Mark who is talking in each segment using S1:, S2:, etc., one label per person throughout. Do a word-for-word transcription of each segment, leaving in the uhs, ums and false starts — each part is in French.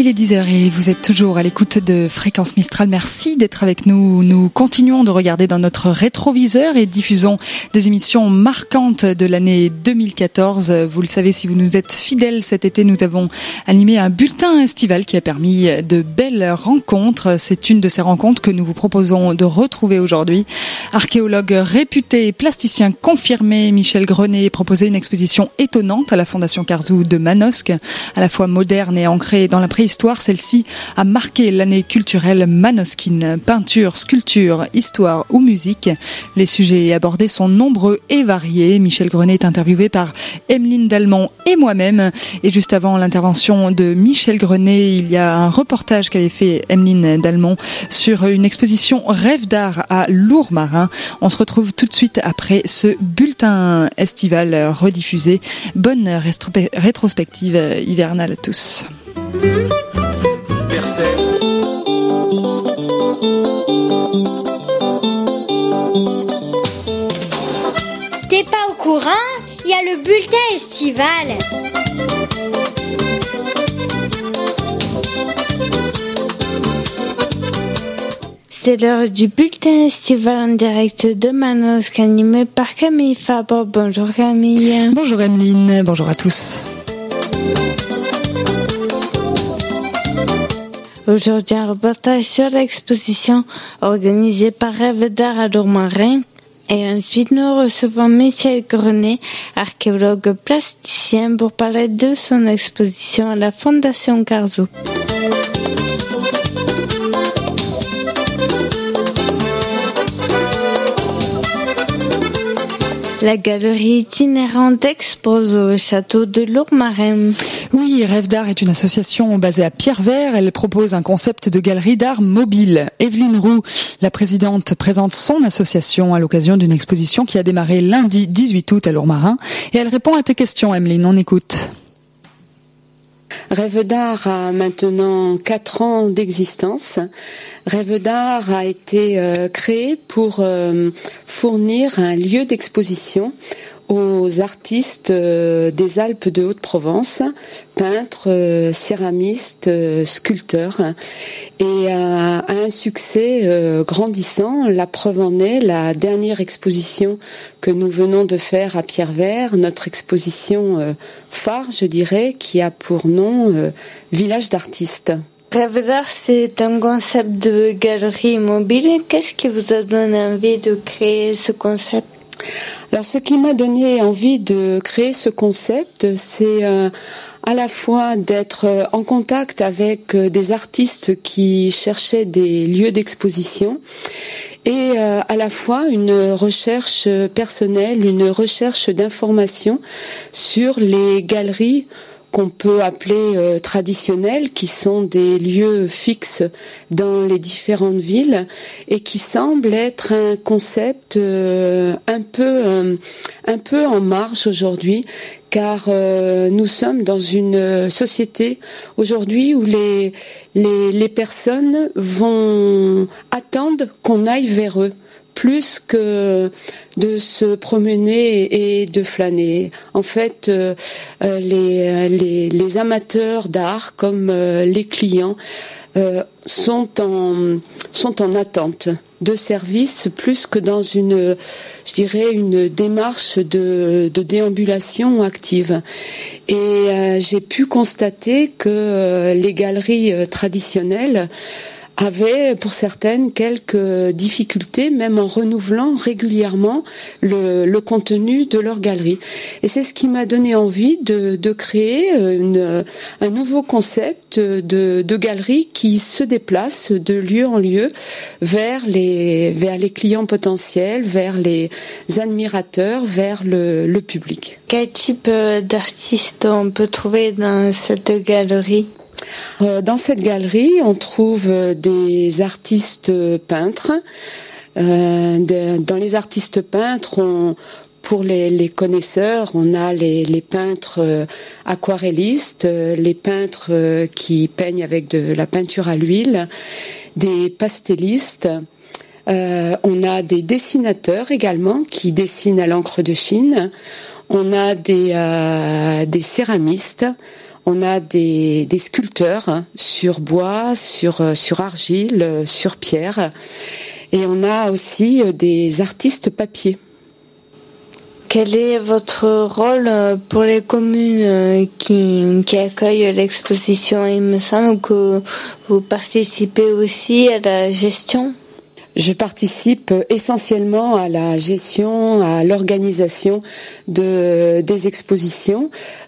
S1: Il est dix heures et vous êtes toujours à l'écoute de Fréquence Mistral. Merci d'être avec nous. Nous continuons de regarder dans notre rétroviseur et diffusons des émissions marquantes de l'année deux mille quatorze. Vous le savez, si vous nous êtes fidèles, cet été, nous avons animé un bulletin estival qui a permis de belles rencontres. C'est une de ces rencontres que nous vous proposons de retrouver aujourd'hui. Archéologue réputé et plasticien confirmé, Michel Grenet proposait une exposition étonnante à la Fondation Carzou de Manosque, à la fois moderne et ancrée dans la préhistoire. Celle-ci a marqué l'année culturelle manosquine. Peinture, sculpture, histoire ou musique, les sujets abordés sont nombreux et variés. Michel Grenet est interviewé par Emeline Dalmont et moi-même. Et juste avant l'intervention de Michel Grenet, il y a un reportage qu'avait fait Emeline Dalmont sur une exposition Rêve d'art à Lourmarin. On se retrouve tout de suite après ce bulletin estival rediffusé. Bonne rétrospective hivernale à tous.
S2: Bercé.
S3: T'es pas au courant? Il y a le bulletin estival.
S4: C'est l'heure du bulletin estival en direct de Manosque, animé par Camille Fabre. Bonjour Camille.
S1: Bonjour Emeline, bonjour à tous.
S4: Aujourd'hui, un reportage sur l'exposition organisée par Rêve d'art à Lourmarin. Et ensuite, nous recevons Michel Grenet, archéologue plasticien, pour parler de son exposition à la Fondation Carzou. La galerie itinérante expose au château de Lourmarin.
S1: Oui, Rêve d'art est une association basée à Pierrevert. Elle propose un concept de galerie d'art mobile. Evelyne Roux, la présidente, présente son association à l'occasion d'une exposition qui a démarré lundi dix-huit août à Lourmarin. Et elle répond à tes questions, Emeline. On écoute.
S5: Rêve d'art a maintenant quatre ans d'existence. Rêve d'art a été euh, créé pour euh, fournir un lieu d'exposition aux artistes euh, des Alpes de Haute-Provence, peintres, euh, céramistes, euh, sculpteurs, et a, a un succès euh, grandissant. La preuve en est la dernière exposition que nous venons de faire à Pierrevert, notre exposition euh, phare, je dirais, qui a pour nom euh, Village d'artistes.
S4: Rêve d'art, c'est un concept de galerie mobile. Qu'est-ce qui vous a donné envie de créer ce concept ?
S5: Alors, ce qui m'a donné envie de créer ce concept, c'est euh, à la fois d'être en contact avec des artistes qui cherchaient des lieux d'exposition et euh, à la fois une recherche personnelle, une recherche d'informations sur les galeries qu'on peut appeler euh, traditionnels, qui sont des lieux fixes dans les différentes villes et qui semblent être un concept euh, un peu euh, un peu en marge aujourd'hui, car euh, nous sommes dans une société aujourd'hui où les les les personnes vont attendre qu'on aille vers eux, plus que de se promener et de flâner. En fait, euh, les, les, les amateurs d'art, comme euh, les clients, euh, sont en, sont en attente de services, plus que dans une, je dirais, une démarche de, de déambulation active. Et euh, j'ai pu constater que euh, les galeries euh, traditionnelles avaient pour certaines quelques difficultés, même en renouvelant régulièrement le, le contenu de leur galerie. Et c'est ce qui m'a donné envie de, de créer une, un nouveau concept de, de galerie qui se déplace de lieu en lieu vers les, vers les clients potentiels, vers les admirateurs, vers le, le public.
S4: Quel type d'artistes on peut trouver dans cette galerie ?
S5: Dans cette galerie, on trouve des artistes peintres. Dans les artistes peintres, on, pour les, les connaisseurs, on a les, les peintres aquarellistes, les peintres qui peignent avec de la peinture à l'huile, des pastellistes. Euh, on a des dessinateurs également qui dessinent à l'encre de Chine. On a des, euh, des céramistes. On a des, des sculpteurs sur bois, sur, sur argile, sur pierre. Et on a aussi des artistes papier.
S4: Quel est votre rôle pour les communes qui, qui accueillent l'exposition? Il me semble que vous participez aussi à la gestion.
S5: Je participe essentiellement à la gestion, à l'organisation de des expositions.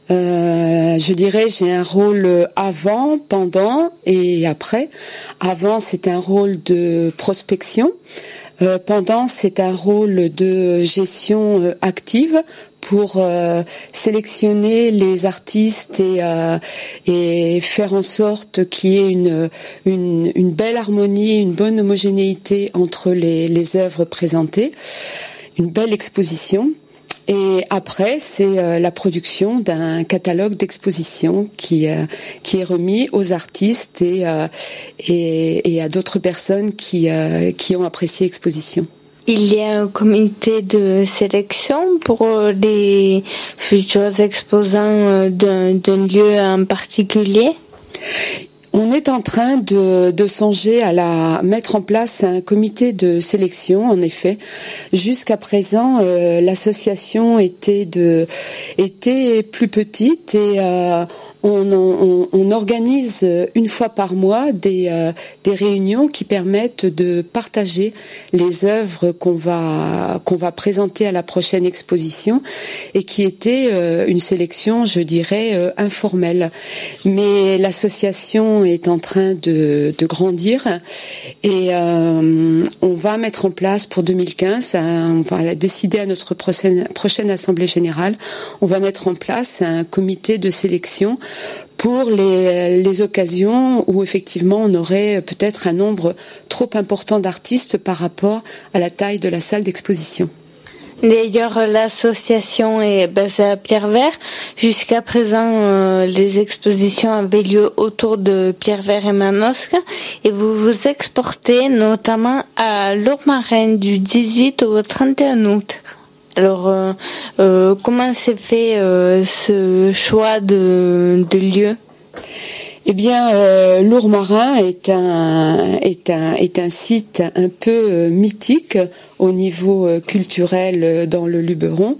S5: Euh, je dirais j'ai un rôle avant, pendant et après. Avant, c'est un rôle de prospection. Euh, pendant, c'est un rôle de gestion euh, active pour euh, sélectionner les artistes et euh, et faire en sorte qu'il y ait une une une belle harmonie, une bonne homogénéité entre les les œuvres présentées, une belle exposition. Et après, c'est euh, la production d'un catalogue d'exposition qui euh, qui est remis aux artistes et euh, et, et à d'autres personnes qui euh, qui ont apprécié l'exposition.
S4: Il y a un comité de sélection pour les futurs exposants d'un, d'un lieu en particulier?
S5: On est en train de, de songer à la mettre en place un comité de sélection. En effet, jusqu'à présent, euh, l'association était de était plus petite et euh, on, on, on organise une fois par mois des euh, des réunions qui permettent de partager les œuvres qu'on va qu'on va présenter à la prochaine exposition et qui était euh, une sélection, je dirais, euh, informelle. Mais l'association est en train de, de grandir et euh, on va mettre en place pour deux mille quinze, on va décider à notre prochaine, prochaine assemblée générale, on va mettre en place un comité de sélection pour les, les occasions où effectivement on aurait peut-être un nombre trop important d'artistes par rapport à la taille de la salle d'exposition.
S4: D'ailleurs, l'association est basée à Pierrevert. Jusqu'à présent, euh, les expositions avaient lieu autour de Pierrevert et Manosque. Et vous vous exportez notamment à Lourmarin du dix-huit au trente et un août. Alors, euh, euh, comment s'est fait euh, ce choix de, de lieu ?
S5: Eh bien, euh, Lourmarin est un est un est un site un peu euh, mythique au niveau euh, culturel euh, dans le Luberon.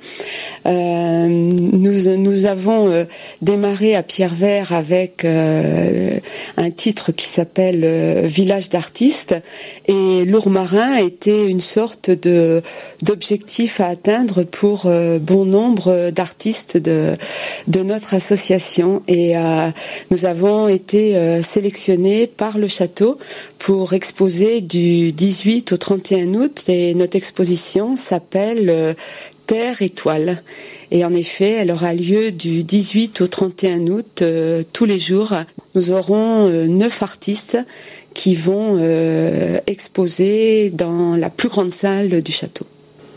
S5: Euh, nous nous avons euh, démarré à Pierrevert avec euh, un titre qui s'appelle euh, Village d'artistes et Lourmarin était une sorte de d'objectif à atteindre pour euh, bon nombre d'artistes de de notre association et euh, nous avons été euh, sélectionnés par le château pour exposer du dix-huit au trente et un août et notre exposition s'appelle euh, Terre étoile. Et en effet, elle aura lieu du dix-huit au trente et un août euh, tous les jours. Nous aurons euh, neuf artistes qui vont euh, exposer dans la plus grande salle du château.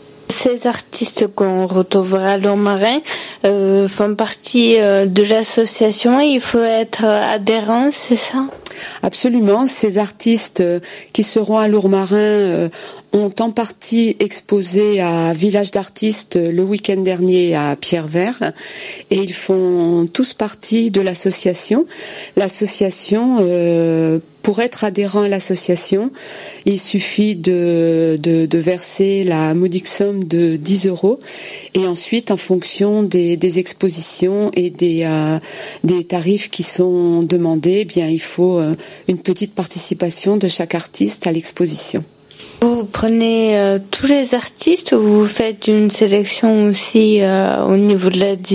S4: Ces artistes qu'on retrouvera à Lourmarin euh, font partie euh, de l'association et il faut être adhérent, c'est ça ?
S5: Absolument. Ces artistes qui seront à Lourmarin euh, ont en partie exposé à Village d'artistes le week-end dernier à Pierrevert et ils font tous partie de l'association. L'association, euh, pour être adhérent à l'association, il suffit de, de, de verser la modique somme de dix euros et ensuite, en fonction des, des expositions et des, euh, des tarifs qui sont demandés, eh bien, il faut euh, une petite participation de chaque artiste à l'exposition.
S4: Vous prenez euh, tous les artistes ou vous faites une sélection aussi euh, au niveau de l'adhésion ?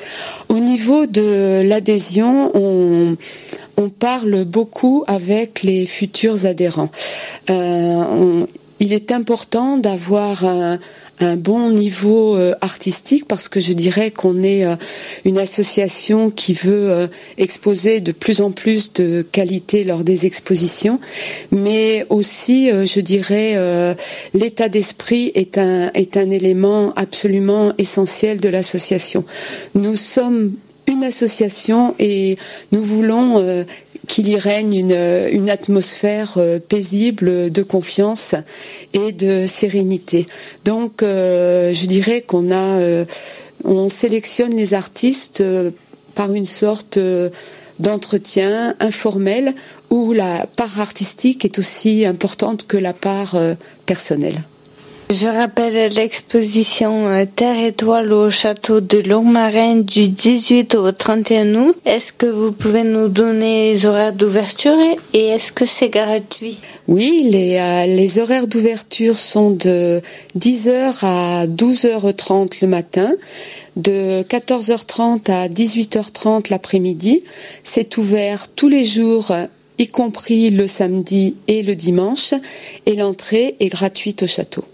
S5: Au niveau de l'adhésion, on, on parle beaucoup avec les futurs adhérents. Euh, on, il est important d'avoir un, un bon niveau euh, artistique parce que je dirais qu'on est euh, une association qui veut euh, exposer de plus en plus de qualité lors des expositions, mais aussi euh, je dirais euh, l'état d'esprit est un est un élément absolument essentiel de l'association. Nous sommes une association et nous voulons euh, qu'il y règne une, une atmosphère euh, paisible de confiance et de sérénité. Donc, euh, je dirais qu'on a, euh, on sélectionne les artistes euh, par une sorte euh, d'entretien informel où la part artistique est aussi importante que la part euh, personnelle.
S4: Je rappelle l'exposition Terre Étoile au château de Lourmarin du dix-huit au trente et un août. Est-ce que vous pouvez nous donner les horaires d'ouverture et est-ce que c'est gratuit?
S5: Oui, les, euh, les horaires d'ouverture sont de dix heures à douze heures trente le matin, de quatorze heures trente à dix-huit heures trente l'après-midi. C'est ouvert tous les jours, y compris le samedi et le dimanche, et l'entrée est gratuite au château.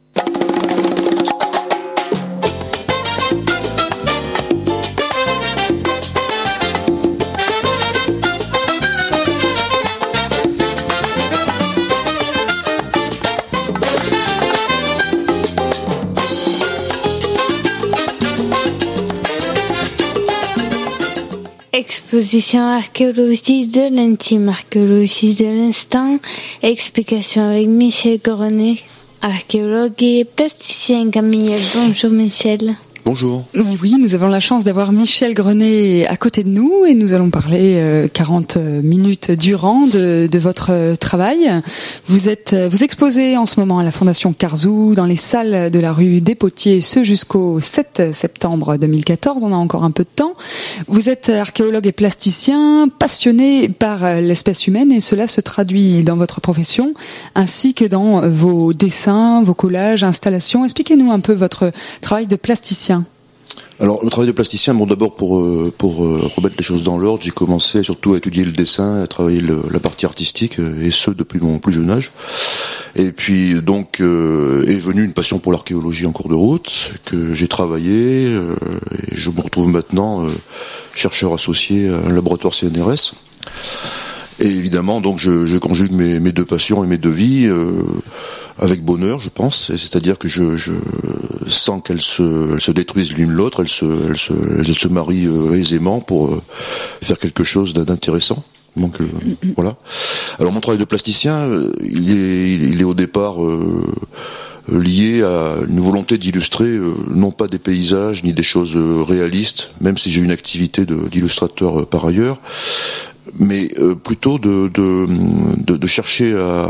S4: Exposition archéologie de l'intime, archéologie de l'instant, explication avec Michel Grenet, archéologue et plasticien Camille. Bonjour Michel.
S2: Bonjour.
S1: Oui, nous avons la chance d'avoir Michel Grenet à côté de nous et nous allons parler euh, quarante minutes durant de, de votre travail. Vous êtes, vous exposez en ce moment à la Fondation Carzou dans les salles de la rue des Potiers, ce jusqu'au sept septembre deux mille quatorze. On a encore un peu de temps. Vous êtes archéologue et plasticien, passionné par l'espèce humaine et cela se traduit dans votre profession ainsi que dans vos dessins, vos collages, installations. Expliquez-nous un peu votre travail de plasticien.
S2: Alors, le travail de plasticien, bon, d'abord pour euh, pour euh, remettre les choses dans l'ordre, j'ai commencé surtout à étudier le dessin, à travailler le, la partie artistique, et ce depuis mon plus jeune âge. Et puis donc euh, est venue une passion pour l'archéologie en cours de route que j'ai travaillé. Euh, et je me retrouve maintenant euh, chercheur associé à un laboratoire C N R S. Et évidemment, donc je, je conjugue mes, mes deux passions et mes deux vies euh, avec bonheur, je pense. C'est-à-dire que je, je sens qu'elles se, elles se détruisent l'une l'autre, elles se, elles se, elles se marient euh, aisément pour euh, faire quelque chose d'intéressant. Donc euh, voilà. Alors mon travail de plasticien, euh, il est, il est au départ euh, lié à une volonté d'illustrer euh, non pas des paysages ni des choses euh, réalistes, même si j'ai une activité de, d'illustrateur euh, par ailleurs. Mais euh, plutôt de, de, de, de chercher à,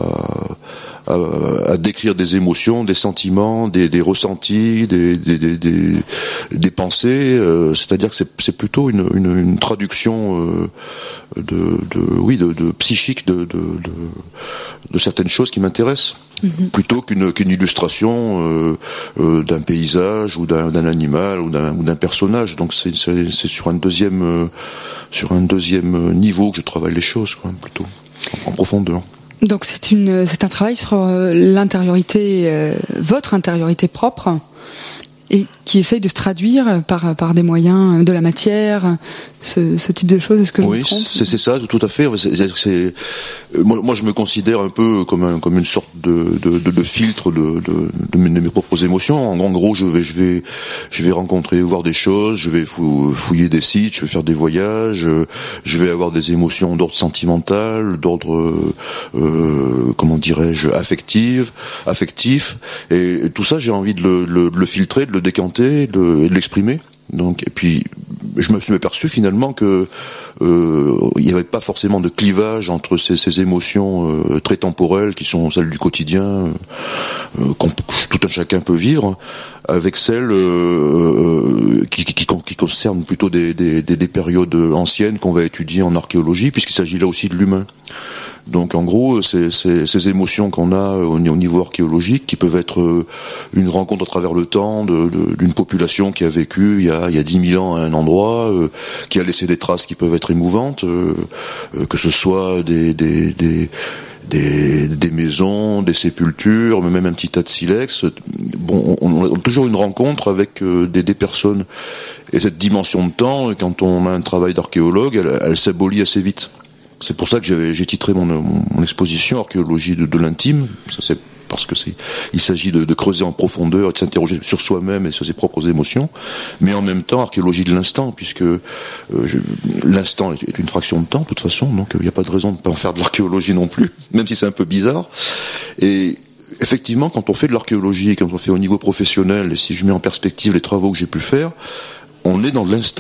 S2: à, à décrire des émotions, des sentiments, des, des ressentis, des, des, des, des, des pensées. Euh, c'est-à-dire que c'est, c'est plutôt une, une, une traduction euh, de, de, oui, de, de psychique de, de, de, de certaines choses qui m'intéressent. Mmh. Plutôt qu'une, qu'une illustration euh, euh, d'un paysage ou d'un, d'un animal ou d'un, ou d'un personnage. Donc c'est, c'est, c'est sur un deuxième euh, sur un deuxième niveau que je travaille les choses, quoi, plutôt en, en profondeur.
S1: Donc c'est une c'est un travail sur l'intériorité, euh, votre intériorité propre, et qui essaye de se traduire par par des moyens de la matière, ce, ce type de choses. Est-ce que je
S2: oui,
S1: me trompe ?
S2: c'est, c'est ça, tout à fait. C'est, c'est, c'est, moi, moi, je me considère un peu comme un, comme une sorte de, de, de, de filtre de, de, de, mes, de mes propres émotions. En, en gros, je vais, je vais, je vais rencontrer, voir des choses, je vais fouiller des sites, je vais faire des voyages, je vais avoir des émotions d'ordre sentimental, d'ordre, euh, comment dirais-je, affectif, affectif. Et, et tout ça, j'ai envie de le, le, de le filtrer, de le décanter, de, de l'exprimer. Donc, et puis, je me suis aperçu finalement que euh, il n'y avait pas forcément de clivage entre ces, ces émotions euh, très temporelles qui sont celles du quotidien, euh, qu'on tout un chacun peut vivre, avec celles euh, qui, qui, qui, qui concernent plutôt des, des, des, des périodes anciennes qu'on va étudier en archéologie, puisqu'il s'agit là aussi de l'humain. Donc en gros, c'est, c'est, ces émotions qu'on a au, au niveau archéologique, qui peuvent être une rencontre à travers le temps de, de, d'une population qui a vécu il y a, il y a dix mille ans à un endroit, euh, qui a laissé des traces qui peuvent être émouvantes, euh, euh, que ce soit des, des, des Des, des maisons, des sépultures, mais même un petit tas de silex. Bon, on, on a toujours une rencontre avec euh, des, des personnes. Et cette dimension de temps, quand on a un travail d'archéologue, elle, elle s'abolit assez vite. C'est pour ça que j'avais, j'ai titré mon, mon, mon exposition Archéologie de, de l'intime. Ça, c'est parce que c'est, il s'agit de, de creuser en profondeur et de s'interroger sur soi-même et sur ses propres émotions, mais en même temps archéologie de l'instant, puisque euh, je, l'instant est, est une fraction de temps de toute façon, donc il euh, n'y a pas de raison de ne pas en faire de l'archéologie non plus, même si c'est un peu bizarre. Et effectivement, quand on fait de l'archéologie, quand on fait au niveau professionnel, et si je mets en perspective les travaux que j'ai pu faire, on est dans l'instant.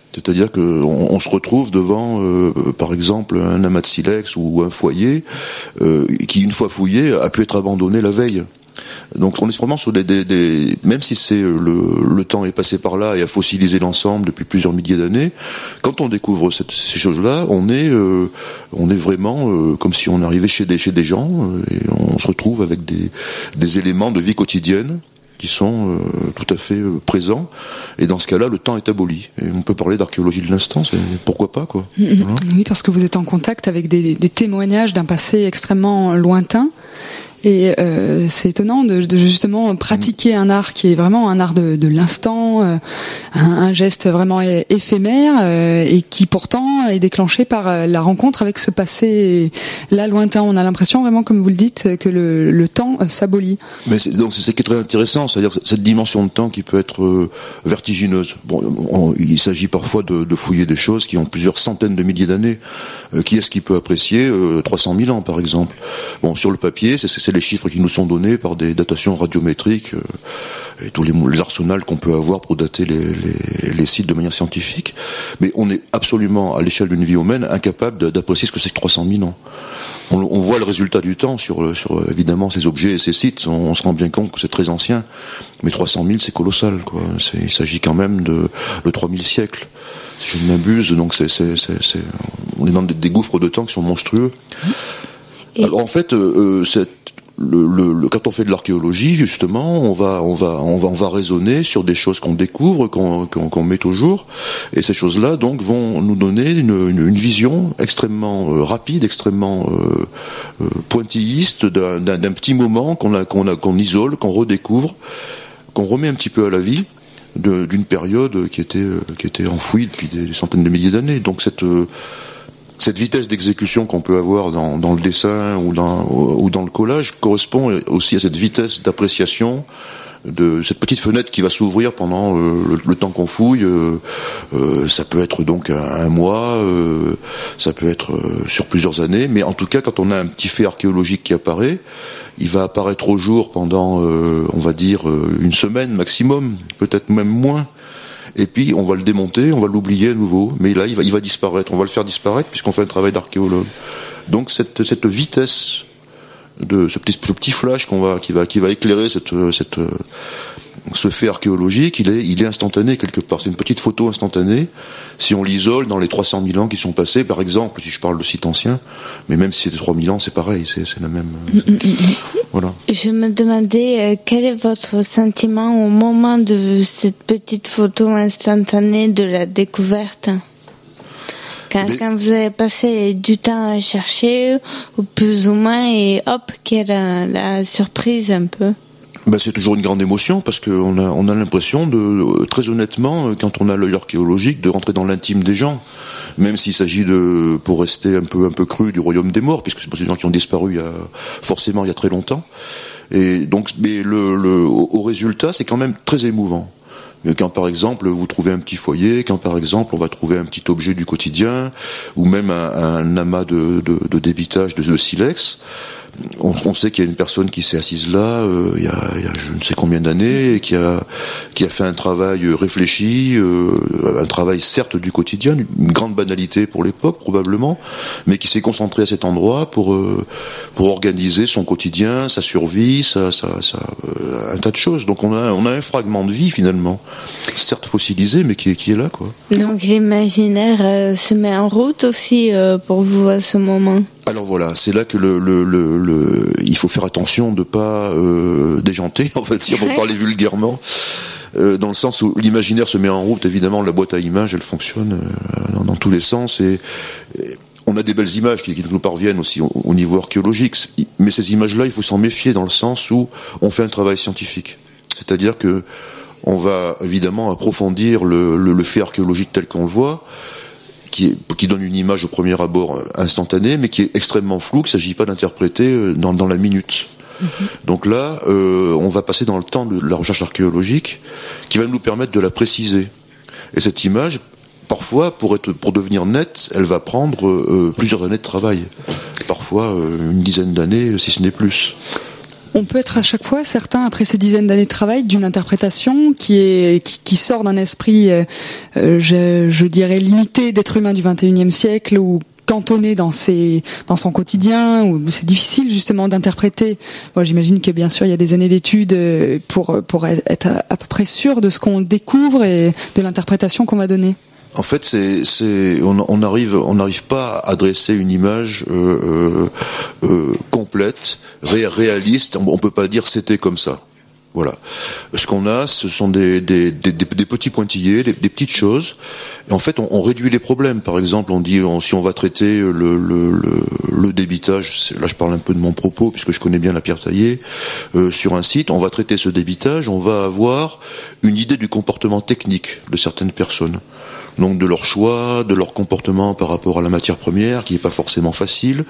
S2: C'est-à-dire qu'on on se retrouve devant, euh, par exemple, un amas de silex ou un foyer euh, qui, une fois fouillé, a pu être abandonné la veille. Donc on est vraiment sur des, des, des même si c'est le, le temps est passé par là et a fossilisé l'ensemble depuis plusieurs milliers d'années, quand on découvre cette, ces choses-là, on est euh, on est vraiment euh, comme si on arrivait chez des chez des gens euh, et on se retrouve avec des des éléments de vie quotidienne qui sont euh, tout à fait euh, présents, et dans ce cas-là, le temps est aboli. Et on peut parler d'archéologie de l'instant, c'est pourquoi pas, quoi.
S1: Mmh, voilà. Oui, parce que vous êtes en contact avec des, des témoignages d'un passé extrêmement lointain. Et euh, c'est étonnant de, de justement pratiquer un art qui est vraiment un art de, de l'instant, euh, un, un geste vraiment é- éphémère euh, et qui pourtant est déclenché par la rencontre avec ce passé là lointain. On a l'impression vraiment, comme vous le dites, que le, le temps euh, s'abolit.
S2: Mais c'est, donc c'est ce qui est très intéressant, c'est-à-dire cette dimension de temps qui peut être euh, vertigineuse. Bon, on, il s'agit parfois de, de fouiller des choses qui ont plusieurs centaines de milliers d'années. Euh, qui est-ce qui peut apprécier euh, trois cent mille ans, par exemple? Bon, sur le papier, c'est, c'est les chiffres qui nous sont donnés par des datations radiométriques euh, et tous les, les arsenals qu'on peut avoir pour dater les, les, les sites de manière scientifique. Mais on est absolument, à l'échelle d'une vie humaine, incapable d'apprécier ce que c'est que trois cent mille ans. On, on voit le résultat du temps sur, sur évidemment ces objets et ces sites. On, on se rend bien compte que c'est très ancien. Mais trois cent mille, c'est colossal, quoi. C'est, il s'agit quand même de, de trois mille siècles, si je ne m'abuse. Donc c'est, c'est, c'est, c'est, on est dans des, des gouffres de temps qui sont monstrueux. Et alors en fait, euh, cette Le, le, le, quand on fait de l'archéologie, justement, on va, on va, on va, on va raisonner sur des choses qu'on découvre, qu'on, qu'on, qu'on met au jour, et ces choses-là, donc, vont nous donner une, une, une vision extrêmement euh, rapide, extrêmement euh, euh, pointilliste d'un, d'un, d'un petit moment qu'on a, qu'on a, qu'on isole, qu'on redécouvre, qu'on remet un petit peu à la vie, de, d'une période qui était, euh, qui était enfouie depuis des centaines de milliers d'années. Donc cette euh, Cette vitesse d'exécution qu'on peut avoir dans, dans le dessin ou dans, ou dans le collage correspond aussi à cette vitesse d'appréciation de cette petite fenêtre qui va s'ouvrir pendant euh, le, le temps qu'on fouille. Euh, euh, ça peut être donc un, un mois, euh, ça peut être euh, sur plusieurs années, mais en tout cas, quand on a un petit fait archéologique qui apparaît, il va apparaître au jour pendant, euh, on va dire, une semaine maximum, peut-être même moins. Et puis on va le démonter, on va l'oublier à nouveau, mais là il va, il va disparaître, on va le faire disparaître puisqu'on fait un travail d'archéologue. Donc cette, cette vitesse de ce petit, ce petit flash qu'on va, qui va, qui va éclairer cette, cette, ce fait archéologique, il est, il est instantané quelque part. C'est une petite photo instantanée. Si on l'isole dans les trois cent mille ans qui sont passés, par exemple, si je parle de sites anciens, mais même si c'était trois mille ans, c'est pareil, c'est, c'est la même. Voilà.
S4: Je me demandais euh, quel est votre sentiment au moment de cette petite photo instantanée de la découverte. Quand, Mais... quand vous avez passé du temps à chercher, ou plus ou moins, et hop, quelle est la, la surprise un peu.
S2: Ben, c'est toujours une grande émotion parce qu'on a, on a l'impression de, très honnêtement, quand on a l'œil archéologique, de rentrer dans l'intime des gens, même s'il s'agit de, pour rester un peu, un peu cru, du royaume des morts, puisque c'est pour des gens qui ont disparu il y a, forcément il y a très longtemps. Et donc, mais le, le, au, au résultat, c'est quand même très émouvant. Quand par exemple vous trouvez un petit foyer, quand par exemple on va trouver un petit objet du quotidien, ou même un, un amas de, de, de débitage de, de silex, on, on sait qu'il y a une personne qui s'est assise là euh, il, y a, il y a je ne sais combien d'années et qui a qui a fait un travail réfléchi, euh, un travail certes du quotidien, une grande banalité pour l'époque probablement, mais qui s'est concentré à cet endroit pour euh, pour organiser son quotidien, sa survie, sa, sa, sa, euh, un tas de choses. Donc on a on a un fragment de vie finalement, certes fossilisé, mais qui est qui est là quoi.
S4: Donc l'imaginaire euh, se met en route aussi euh, pour vous à ce moment.
S2: Alors voilà, c'est là que le, le, le, le il faut faire attention de pas euh, déjanter, on va dire, pour parler vulgairement, euh, dans le sens où l'imaginaire se met en route. Évidemment, la boîte à images, elle fonctionne euh, dans, dans tous les sens, et, et on a des belles images qui, qui nous parviennent aussi au, au niveau archéologique. Mais ces images-là, il faut s'en méfier dans le sens où on fait un travail scientifique, c'est-à-dire que on va évidemment approfondir le, le, le fait archéologique tel qu'on le voit. Qui, est, qui donne une image au premier abord instantanée, mais qui est extrêmement floue, qu'il ne s'agit pas d'interpréter dans, dans la minute. Mm-hmm. Donc là, euh, on va passer dans le temps de la recherche archéologique, qui va nous permettre de la préciser. Et cette image, parfois, pour être, pour devenir nette, elle va prendre euh, plusieurs années de travail. Parfois, euh, une dizaine d'années, si ce n'est plus.
S1: On peut être à chaque fois certain, après ces dizaines d'années de travail, d'une interprétation qui est qui, qui sort d'un esprit, euh, je, je dirais, limité d'être humain du vingt et unième siècle, ou cantonné dans ses dans son quotidien, où c'est difficile justement d'interpréter. Moi, j'imagine que bien sûr il y a des années d'études pour pour être à, à peu près sûr de ce qu'on découvre et de l'interprétation qu'on va donner.
S2: En fait, c'est, c'est, on, on arrive, on n'arrive pas à dresser une image euh, euh, complète, ré, réaliste. On, on peut pas dire c'était comme ça. Voilà. Ce qu'on a, ce sont des, des, des, des petits pointillés, des, des petites choses. Et en fait, on, on réduit les problèmes. Par exemple, on dit, on, si on va traiter le, le, le, le débitage, là je parle un peu de mon propos, puisque je connais bien la pierre taillée, euh, sur un site, on va traiter ce débitage, on va avoir une idée du comportement technique de certaines personnes. Donc de leur choix, de leur comportement par rapport à la matière première, qui n'est pas forcément facile.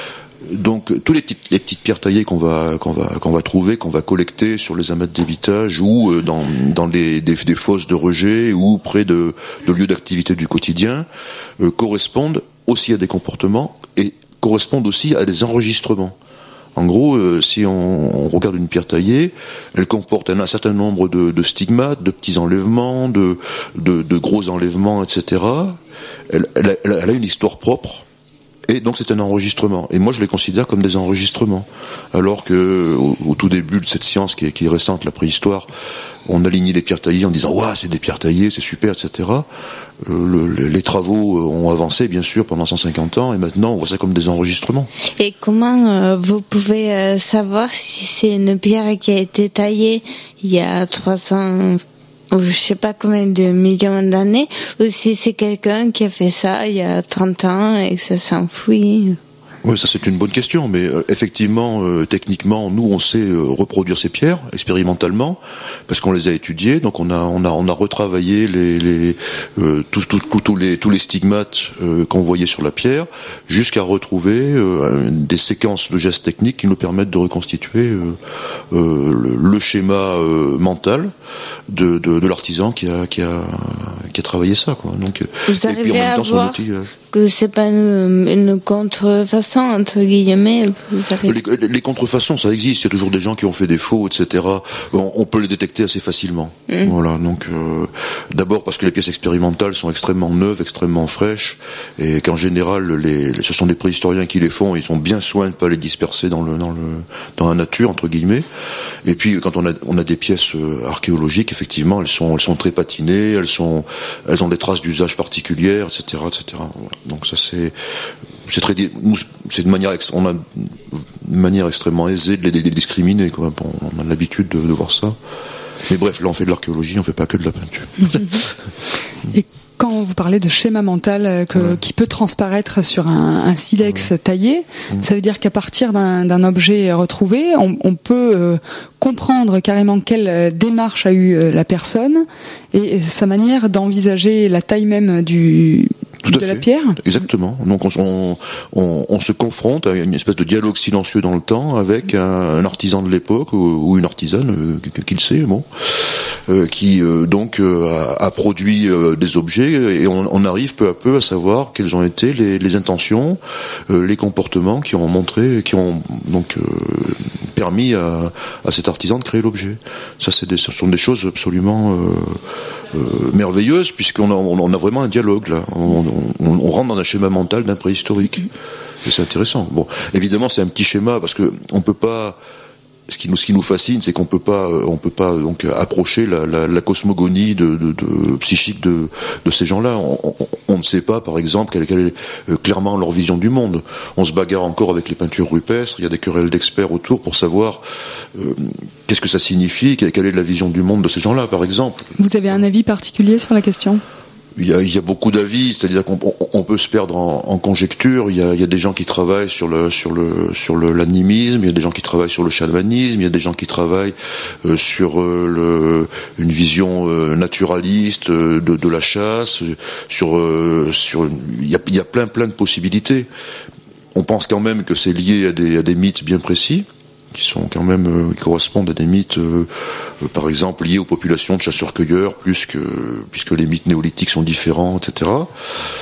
S2: Donc tous les petites, les petites pierres taillées qu'on va qu'on va qu'on va trouver, qu'on va collecter sur les amas de débitage ou dans dans les des, des fosses de rejet ou près de, de lieux d'activité du quotidien, euh, correspondent aussi à des comportements et correspondent aussi à des enregistrements. En gros, euh, si on, on regarde une pierre taillée, elle comporte un, un certain nombre de, de stigmates, de petits enlèvements, de, de, de gros enlèvements, et cetera. Elle, elle, elle a une histoire propre, et donc c'est un enregistrement. Et moi, je les considère comme des enregistrements. Alors que au, au tout début de cette science qui est, qui est récente, la préhistoire, on alignait les pierres taillées en disant « Ouah, c'est des pierres taillées, c'est super, et cetera » Euh, le, les travaux ont avancé, bien sûr, pendant cent cinquante ans, et maintenant, on voit ça comme des enregistrements.
S4: Et comment euh, vous pouvez euh, savoir si c'est une pierre qui a été taillée il y a trois cents, ou je sais pas combien de millions d'années, ou si c'est quelqu'un qui a fait ça il y a trente ans et que ça s'enfuit?
S2: Oui, ça c'est une bonne question, mais euh, effectivement, euh, techniquement, nous on sait euh, reproduire ces pierres expérimentalement parce qu'on les a étudiées. Donc on a on a on a retravaillé les les euh, tous tous tous les tous les stigmates euh, qu'on voyait sur la pierre jusqu'à retrouver euh, des séquences de gestes techniques qui nous permettent de reconstituer euh, euh, le, le schéma euh, mental de, de de l'artisan qui a qui a qui a travaillé ça, quoi. Donc
S4: vous
S2: et puis en même temps son outillage.
S4: Que c'est pas une, une contrefaçon entre guillemets.
S2: Les, les contrefaçons, ça existe. Il y a toujours des gens qui ont fait des faux, et cetera. On, on peut les détecter assez facilement. Mmh. Voilà. Donc, euh, d'abord parce que les pièces expérimentales sont extrêmement neuves, extrêmement fraîches, et qu'en général, les, ce sont des préhistoriens qui les font. Ils ont bien soin de pas les disperser dans le dans le dans la nature entre guillemets. Et puis quand on a on a des pièces archéologiques, effectivement, elles sont elles sont très patinées, elles sont elles ont des traces d'usage particulières, et cetera, et cetera. Voilà. Donc ça c'est c'est très c'est de manière on a une manière extrêmement aisée de les, de les discriminer, quoi. Bon, on a l'habitude de, de voir ça. Mais bref, là on fait de l'archéologie, on fait pas que de la peinture.
S1: Et quand vous parlez de schéma mental que, ouais. qui peut transparaître sur un, un silex ouais. taillé, mmh. ça veut dire qu'à partir d'un, d'un objet retrouvé, on, on peut euh, comprendre carrément quelle démarche a eu euh, la personne et, et sa manière d'envisager la taille même du
S2: Tout
S1: de
S2: à
S1: la
S2: fait.
S1: pierre.
S2: Exactement. Donc on, on, on se confronte à une espèce de dialogue silencieux dans le temps avec un, un artisan de l'époque ou, ou une artisane, euh, qui le sait, bon, euh, qui euh, donc euh, a, a produit euh, des objets et on, on arrive peu à peu à savoir quelles ont été les, les intentions, euh, les comportements qui ont montré, qui ont donc euh, permis à, à cet artisan de créer l'objet. Ça, c'est des, ce sont des choses absolument euh, euh, merveilleuses puisqu'on a, on a vraiment un dialogue là. On, on, on rentre dans un schéma mental d'un préhistorique. Et c'est intéressant. Bon, évidemment, c'est un petit schéma parce que on peut pas. Ce qui nous, ce qui nous fascine, c'est qu'on peut pas, on peut pas donc approcher la, la, la cosmogonie de, de, de psychique de, de ces gens-là. On, on, on ne sait pas, par exemple, quelle, quelle est euh, clairement leur vision du monde. On se bagarre encore avec les peintures rupestres. Il y a des querelles d'experts autour pour savoir euh, qu'est-ce que ça signifie, quelle, quelle est la vision du monde de ces gens-là, par exemple.
S1: Vous avez un avis particulier sur la question ?
S2: Il y a, il y a beaucoup d'avis, c'est-à-dire qu'on on, on peut se perdre en, en conjecture. Il y a, il y a des gens qui travaillent sur le sur le sur le l'animisme, il y a des gens qui travaillent sur le chamanisme, il y a des gens qui travaillent euh, sur euh, le une vision euh, naturaliste euh, de, de la chasse, sur euh, sur il y a il y a plein plein de possibilités. On pense quand même que c'est lié à des à des mythes bien précis, qui sont quand même euh, qui correspondent à des mythes euh, euh, par exemple liés aux populations de chasseurs-cueilleurs plus que puisque les mythes néolithiques sont différents, et cetera.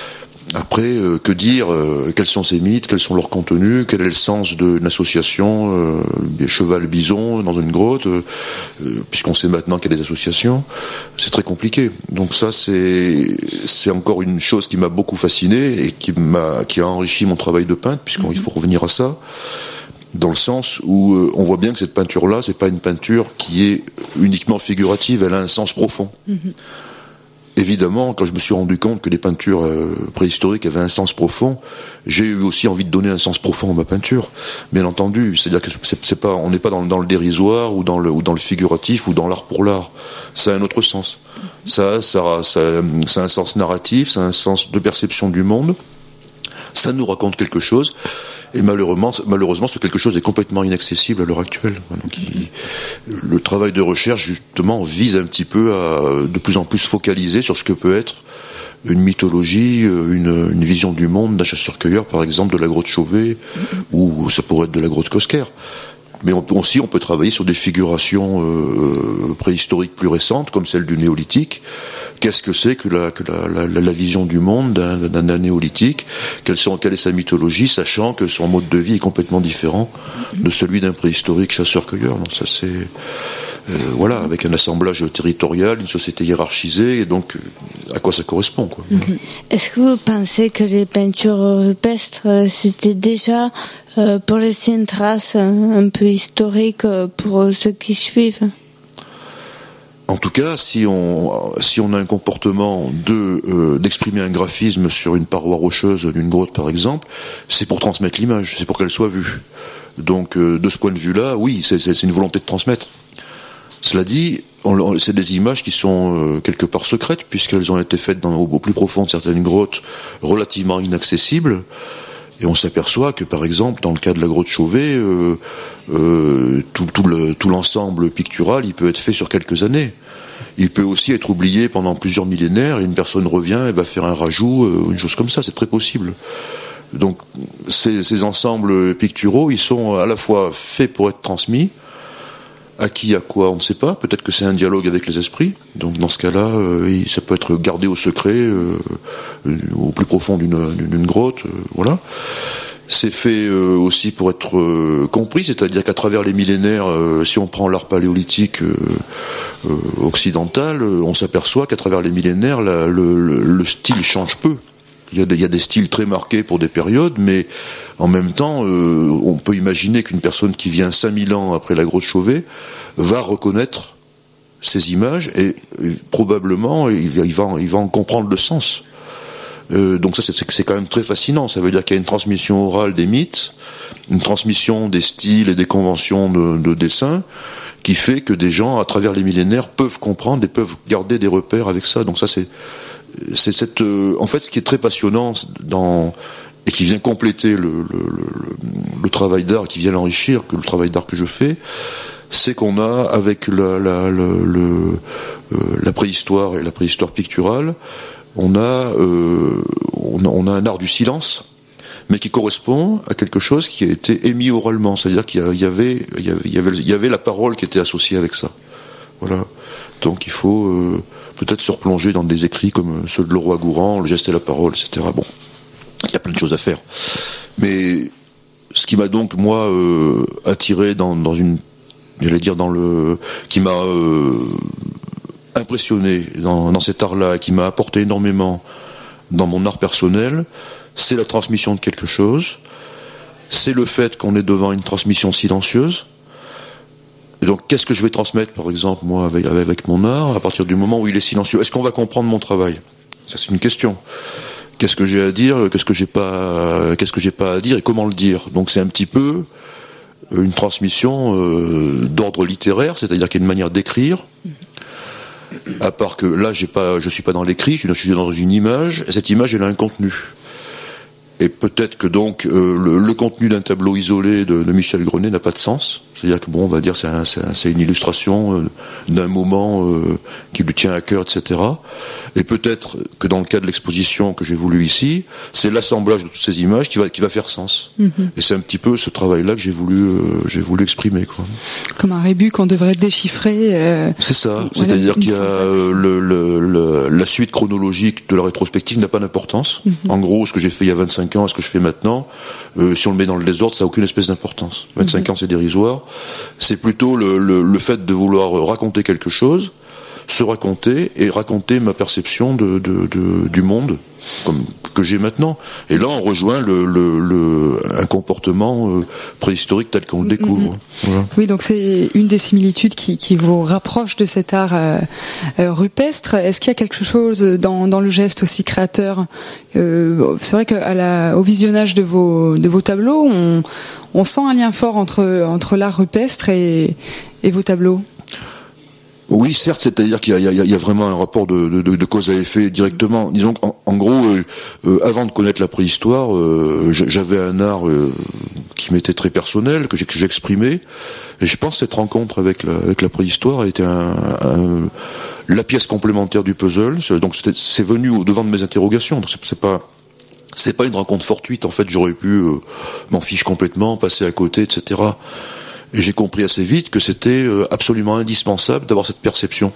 S2: Après, euh, que dire euh, quels sont ces mythes, quels sont leurs contenus, quel est le sens d'une association euh, des cheval bison dans une grotte, euh, puisqu'on sait maintenant qu'il y a des associations, c'est très compliqué. Donc ça, c'est c'est encore une chose qui m'a beaucoup fasciné et qui m'a qui a enrichi mon travail de peintre, puisqu'il faut revenir à ça, dans le sens où euh, on voit bien que cette peinture-là, c'est pas une peinture qui est uniquement figurative, elle a un sens profond. Mm-hmm. Évidemment, quand je me suis rendu compte que les peintures euh, préhistoriques avaient un sens profond, j'ai eu aussi envie de donner un sens profond à ma peinture. Bien entendu, c'est-à-dire que c'est, c'est pas, on n'est pas dans, dans le dérisoire ou dans le, ou dans le figuratif ou dans l'art pour l'art. Ça a un autre sens. Ça, ça, ça, ça a un sens narratif, ça a un sens de perception du monde. Ça nous raconte quelque chose. Et malheureusement, malheureusement, ce quelque chose est complètement inaccessible à l'heure actuelle. Donc, il, le travail de recherche, justement, vise un petit peu à de plus en plus focaliser sur ce que peut être une mythologie, une, une vision du monde d'un chasseur-cueilleur, par exemple, de la grotte Chauvet, ou ça pourrait être de la grotte Cosquer. Mais on peut aussi, on peut travailler sur des figurations euh, préhistoriques plus récentes, comme celle du néolithique. Qu'est-ce que c'est que la, que la, la, la vision du monde d'un, d'un, d'un néolithique? Quelle, sont, quelle est sa mythologie, sachant que son mode de vie est complètement différent de celui d'un préhistorique chasseur-cueilleur. Donc ça, c'est euh, voilà, avec un assemblage territorial, une société hiérarchisée, et donc à quoi ça correspond, quoi.
S4: Mm-hmm. Est-ce que vous pensez que les peintures rupestres, c'était déjà euh, pour laisser une trace un peu historique pour ceux qui suivent?
S2: En tout cas, si on si on a un comportement de euh, d'exprimer un graphisme sur une paroi rocheuse d'une grotte, par exemple, c'est pour transmettre l'image, c'est pour qu'elle soit vue. Donc, euh, de ce point de vue-là, oui, c'est, c'est, c'est une volonté de transmettre. Cela dit, on, on, c'est des images qui sont euh, quelque part secrètes, puisqu'elles ont été faites dans, au, au plus profond de certaines grottes, relativement inaccessibles. Et on s'aperçoit que, par exemple, dans le cas de la grotte Chauvet, euh, euh, tout, tout, le, tout l'ensemble pictural, il peut être fait sur quelques années. Il peut aussi être oublié pendant plusieurs millénaires, et une personne revient et va faire un rajout, euh, une chose comme ça, c'est très possible. Donc, ces, ces ensembles picturaux, ils sont à la fois faits pour être transmis. À qui, à quoi, on ne sait pas. Peut-être que c'est un dialogue avec les esprits. Donc, dans ce cas-là, euh, ça peut être gardé au secret, euh, au plus profond d'une, d'une grotte. Euh, voilà. C'est fait euh, aussi pour être euh, compris, c'est-à-dire qu'à travers les millénaires, euh, si on prend l'art paléolithique euh, euh, occidental, euh, on s'aperçoit qu'à travers les millénaires, la, le, le, le style change peu. Il y, a des, il y a des styles très marqués pour des périodes, mais en même temps, euh, on peut imaginer qu'une personne qui vient cinq mille ans après la grotte Chauvet va reconnaître ces images et, et probablement il va, il, va, il va en comprendre le sens. Euh, donc ça, c'est, c'est quand même très fascinant. Ça veut dire qu'il y a une transmission orale des mythes, une transmission des styles et des conventions de, de dessin, qui fait que des gens, à travers les millénaires, peuvent comprendre et peuvent garder des repères avec ça. Donc ça, c'est c'est cette, euh, en fait, ce qui est très passionnant dans et qui vient compléter le, le, le, le travail d'art, qui vient l'enrichir, que le travail d'art que je fais, c'est qu'on a avec la, la, le, le, euh, la préhistoire et la préhistoire picturale, on a, euh, on a, on a un art du silence, mais qui correspond à quelque chose qui a été émis oralement, c'est-à-dire qu'il y avait, il y avait, il y avait, il y avait la parole qui était associée avec ça. Voilà. Donc il faut euh, peut-être se replonger dans des écrits comme ceux de Leroy-Gourhan, Le geste et la parole, et cetera. Bon, il y a plein de choses à faire. Mais ce qui m'a donc moi euh, attiré dans, dans une, j'allais dire dans le, qui m'a euh, impressionné dans, dans cet art-là, qui m'a apporté énormément dans mon art personnel, c'est la transmission de quelque chose, c'est le fait qu'on est devant une transmission silencieuse. Et donc, qu'est-ce que je vais transmettre, par exemple, moi, avec, avec mon art, à partir du moment où il est silencieux? Est-ce qu'on va comprendre mon travail? Ça, c'est une question. Qu'est-ce que j'ai à dire? Qu'est-ce que j'ai pas, qu'est-ce que j'ai pas à dire et comment le dire? Donc, c'est un petit peu une transmission euh, d'ordre littéraire, c'est-à-dire qu'il y a une manière d'écrire. À part que là, j'ai pas, je suis pas dans l'écrit, je suis dans une image, et cette image, elle a un contenu. Et peut-être que donc euh, le, le contenu d'un tableau isolé de, de Michel Grenet n'a pas de sens. C'est-à-dire que bon, on va dire c'est, un, c'est, un, c'est une illustration euh, d'un moment euh, qui lui tient à cœur, et cetera. Et peut-être que dans le cas de l'exposition que j'ai voulu ici, c'est l'assemblage de toutes ces images qui va qui va faire sens. Mm-hmm. Et c'est un petit peu ce travail-là que j'ai voulu euh, j'ai voulu exprimer, quoi. Comme un rébus qu'on devrait déchiffrer. Euh, c'est ça. Voilà, c'est-à-dire qu'il y a euh, le, le, le la suite chronologique de la rétrospective n'a pas d'importance. Mm-hmm. En gros, ce que j'ai fait il y a vingt-cinq ans et ce que je fais maintenant, euh, si on le met dans le désordre, ça n'a aucune espèce d'importance. vingt-cinq mm-hmm. ans, c'est dérisoire. C'est plutôt le, le, le fait de vouloir raconter quelque chose, se raconter et raconter ma perception de, de, de, du monde comme, que j'ai maintenant. Et là, on rejoint le, le, le, un comportement euh, préhistorique tel qu'on le découvre. Mm-hmm. Voilà.
S1: Oui, donc c'est une des similitudes qui, qui vous rapproche de cet art euh, euh, rupestre. Est-ce qu'il y a quelque chose dans, dans le geste aussi créateur euh, C'est vrai qu'au visionnage de vos, de vos tableaux, on, on sent un lien fort entre, entre l'art rupestre et, et vos tableaux.
S2: Oui, certes, c'est-à-dire qu'il y a, il y a, il y a vraiment un rapport de, de, de cause à effet directement. Disons qu'en en gros, euh, euh, avant de connaître la préhistoire, euh, j'avais un art euh, qui m'était très personnel, que j'exprimais, et je pense que cette rencontre avec la, avec la préhistoire a été un, un, la pièce complémentaire du puzzle. Donc c'est venu au devant de mes interrogations. Donc c'est pas c'est pas une rencontre fortuite. En fait, j'aurais pu euh, m'en fiche complètement, passer à côté, et cetera. Et j'ai compris assez vite que c'était absolument indispensable d'avoir cette perception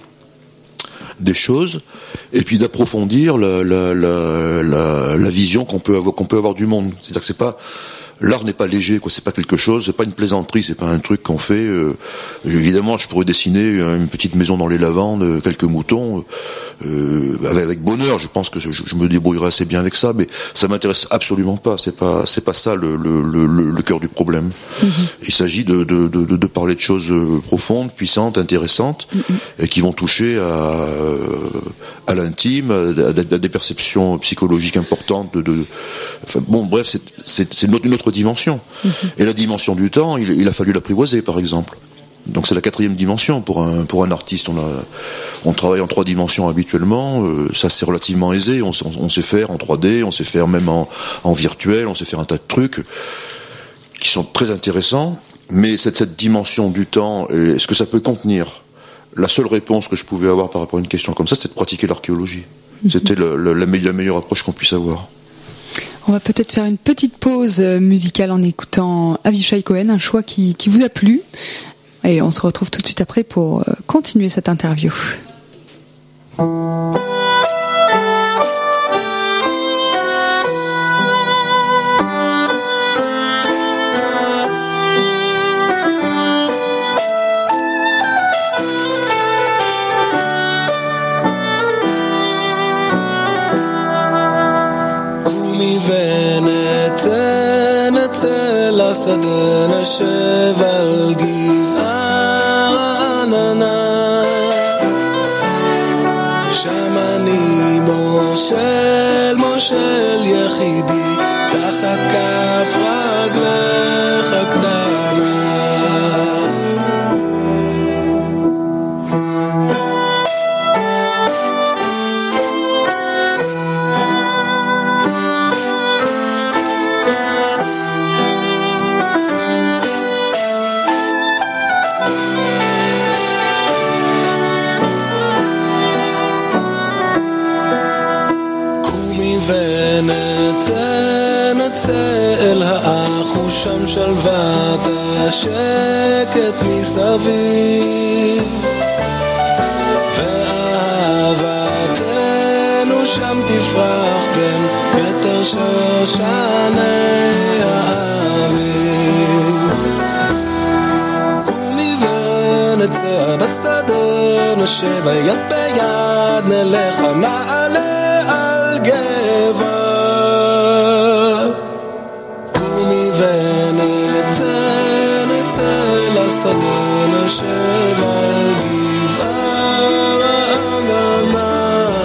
S2: des choses et puis d'approfondir la, la, la, la, la vision qu'on peut avoir, qu'on peut avoir du monde. C'est-à-dire que c'est pas, l'art n'est pas léger, quoi. C'est pas quelque chose, c'est pas une plaisanterie, c'est pas un truc qu'on fait. Euh, évidemment, je pourrais dessiner une petite maison dans les lavandes, quelques moutons, euh, avec, avec bonheur. Je pense que je, je me débrouillerai assez bien avec ça, mais ça m'intéresse absolument pas. C'est pas, c'est pas ça le, le, le, le cœur du problème. Mm-hmm. Il s'agit de, de, de, de parler de choses profondes, puissantes, intéressantes, mm-hmm. et qui vont toucher à, à l'intime, à, à des perceptions psychologiques importantes. De, de, enfin, bon, bref, c'est, c'est, c'est une autre dimension. Mmh. Et la dimension du temps, il, il a fallu l'apprivoiser, par exemple. Donc c'est la quatrième dimension pour un pour un artiste. On a on travaille en trois dimensions habituellement. Euh, ça c'est relativement aisé. On, on, on sait faire en trois D, on sait faire même en, en virtuel, on sait faire un tas de trucs qui sont très intéressants. Mais cette cette dimension du temps, est-ce que ça peut contenir? La seule réponse que je pouvais avoir par rapport à une question comme ça, c'était de pratiquer l'archéologie. Mmh. C'était le, le, la, la meilleure approche qu'on puisse avoir.
S1: On va peut-être faire une petite pause musicale en écoutant Avishai Cohen, un choix qui, qui vous a plu. Et on se retrouve tout de suite après pour continuer cette interview.
S6: השדה נשב על גבעה עננה שם אני מושל מושל יחידי תחת כף רגלך הקטנה אל האח ושם שלוות השקט מסביב ואהבתנו שם תפרח בין כתר שושני האביב קומי ונצא בשדה נשב יד ביד נלך נעלה על גבע השדה נשב על גבעה עננה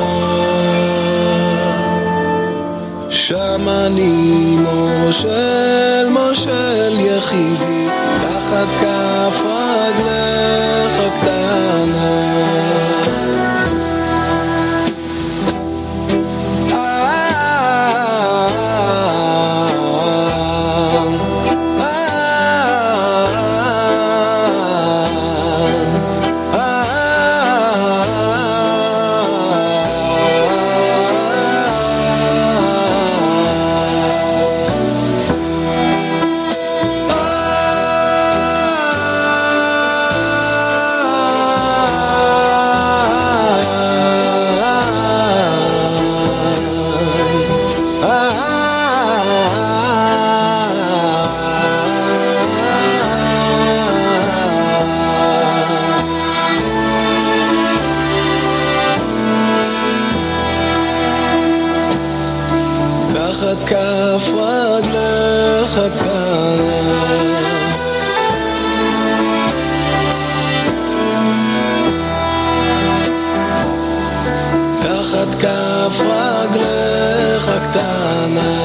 S6: שם אני מושל מושל יחידי תחת כף רגלך הקטנה תחת כף רגלך הקטנה תחת כף רגלך הקטנה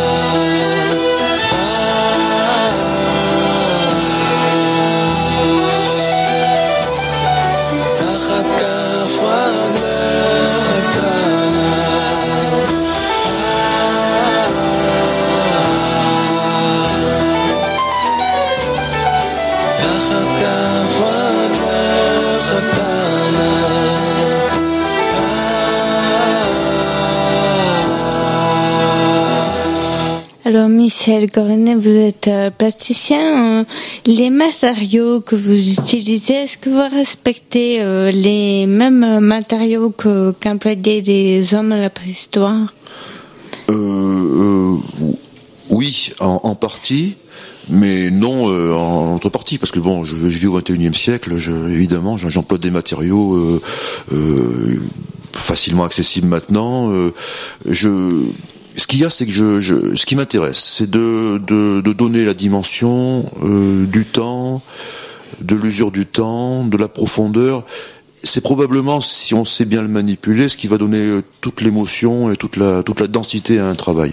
S4: Alors, Michel Gorenet, vous êtes euh, plasticien. Euh, les matériaux que vous utilisez, est-ce que vous respectez euh, les mêmes matériaux que, qu'employaient les hommes à la préhistoire ?
S2: euh, euh, Oui, en, en partie. Mais non euh, en contrepartie, parce que bon, je, je vis au vingt et unième siècle, je, évidemment, j'emploie des matériaux euh, euh, facilement accessibles maintenant. Euh, je, ce qu'il y a, c'est que je, je ce qui m'intéresse, c'est de, de, de donner la dimension euh, du temps, de l'usure du temps, de la profondeur. C'est probablement, si on sait bien le manipuler, ce qui va donner toute l'émotion et toute la toute la densité à un travail.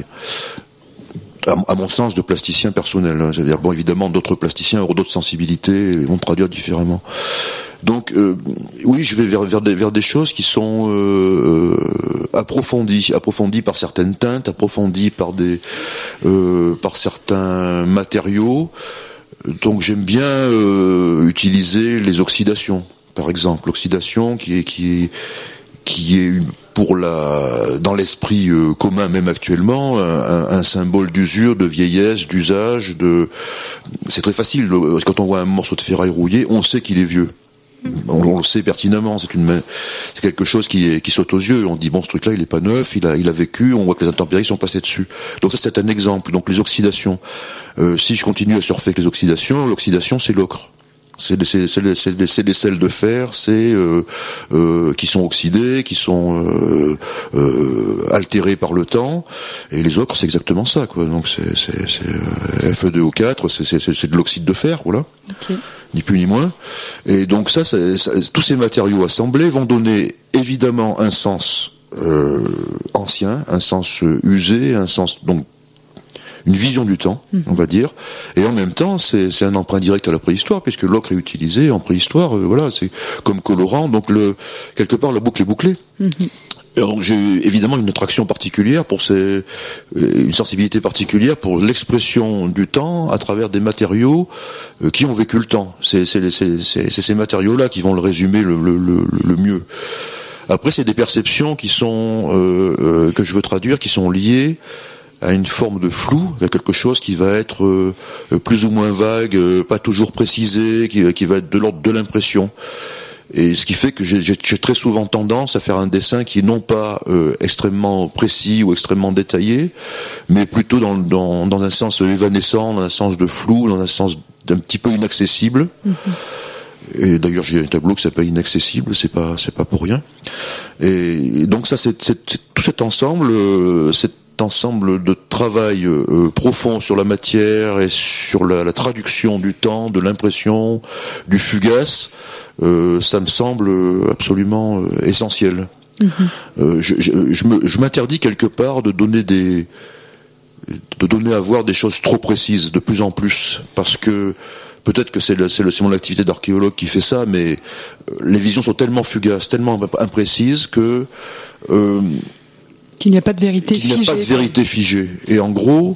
S2: À mon sens, de plasticien personnel. Hein. C'est-à-dire, bon, évidemment, d'autres plasticiens auront d'autres sensibilités et vont traduire différemment. Donc, euh, oui, je vais vers, vers, des, vers des choses qui sont euh, approfondies, approfondies par certaines teintes, approfondies par des, euh, par certains matériaux. Donc, j'aime bien euh, utiliser les oxydations, par exemple, l'oxydation qui est qui est, qui est une pour la, dans l'esprit euh, commun même actuellement, un, un symbole d'usure, de vieillesse, d'usage, de. C'est très facile. Quand on voit un morceau de ferraille rouillé, on sait qu'il est vieux. On, on le sait pertinemment. C'est une, c'est quelque chose qui est, qui saute aux yeux. On dit bon, ce truc-là, il est pas neuf, il a, il a vécu. On voit que les intempéries sont passées dessus. Donc ça, c'est un exemple. Donc les oxydations. Euh, si je continue à surfer avec les oxydations, l'oxydation, c'est l'ocre. C'est des, c'est, c'est, c'est, c'est des sels de fer, c'est euh, euh, qui sont oxydés, qui sont euh, euh, altérés par le temps. Et les ocres, c'est exactement ça, quoi. Donc c'est, c'est, c'est F E deux O quatre, c'est, c'est, c'est de l'oxyde de fer, voilà. Okay. Ni plus ni moins. Et donc ça, ça, ça, tous ces matériaux assemblés vont donner évidemment un sens euh, ancien, un sens euh, usé, un sens donc une vision du temps, mmh. on va dire, et en même temps, c'est, c'est un emprunt direct à la préhistoire, puisque l'ocre est utilisé en préhistoire, euh, voilà, c'est comme colorant, donc le quelque part la boucle est bouclée. Mmh. Alors j'ai évidemment une attraction particulière pour ces, une sensibilité particulière pour l'expression du temps à travers des matériaux euh, qui ont vécu le temps. C'est, c'est, c'est, c'est, c'est ces matériaux-là qui vont le résumer le, le, le, le mieux. Après, c'est des perceptions qui sont euh, euh, que je veux traduire, qui sont liées à une forme de flou, à quelque chose qui va être euh, plus ou moins vague, euh, pas toujours précisé, qui, qui va être de l'ordre de l'impression. Et ce qui fait que j'ai, j'ai, j'ai très souvent tendance à faire un dessin qui est non pas euh, extrêmement précis ou extrêmement détaillé, mais plutôt dans, dans, dans un sens évanescent, dans un sens de flou, dans un sens d'un petit peu inaccessible. Mm-hmm. Et d'ailleurs, j'ai un tableau qui s'appelle Inaccessible, c'est pas, c'est pas pour rien. Et, et donc ça, c'est, c'est, c'est tout cet ensemble, euh, cette ensemble de travail euh, profond sur la matière et sur la, la traduction du temps, de l'impression, du fugace, euh, ça me semble absolument euh, essentiel. Mm-hmm. Euh, je, je, je, me, je m'interdis quelque part de donner des, de donner à voir des choses trop précises, de plus en plus, parce que peut-être que c'est, le, c'est, le, c'est mon activité d'archéologue qui fait ça, mais les visions sont tellement fugaces, tellement imprécises que euh,
S1: qu'il n'y a pas de vérité
S2: qu'il
S1: figée.
S2: n'y a pas de vérité figée. Et en gros,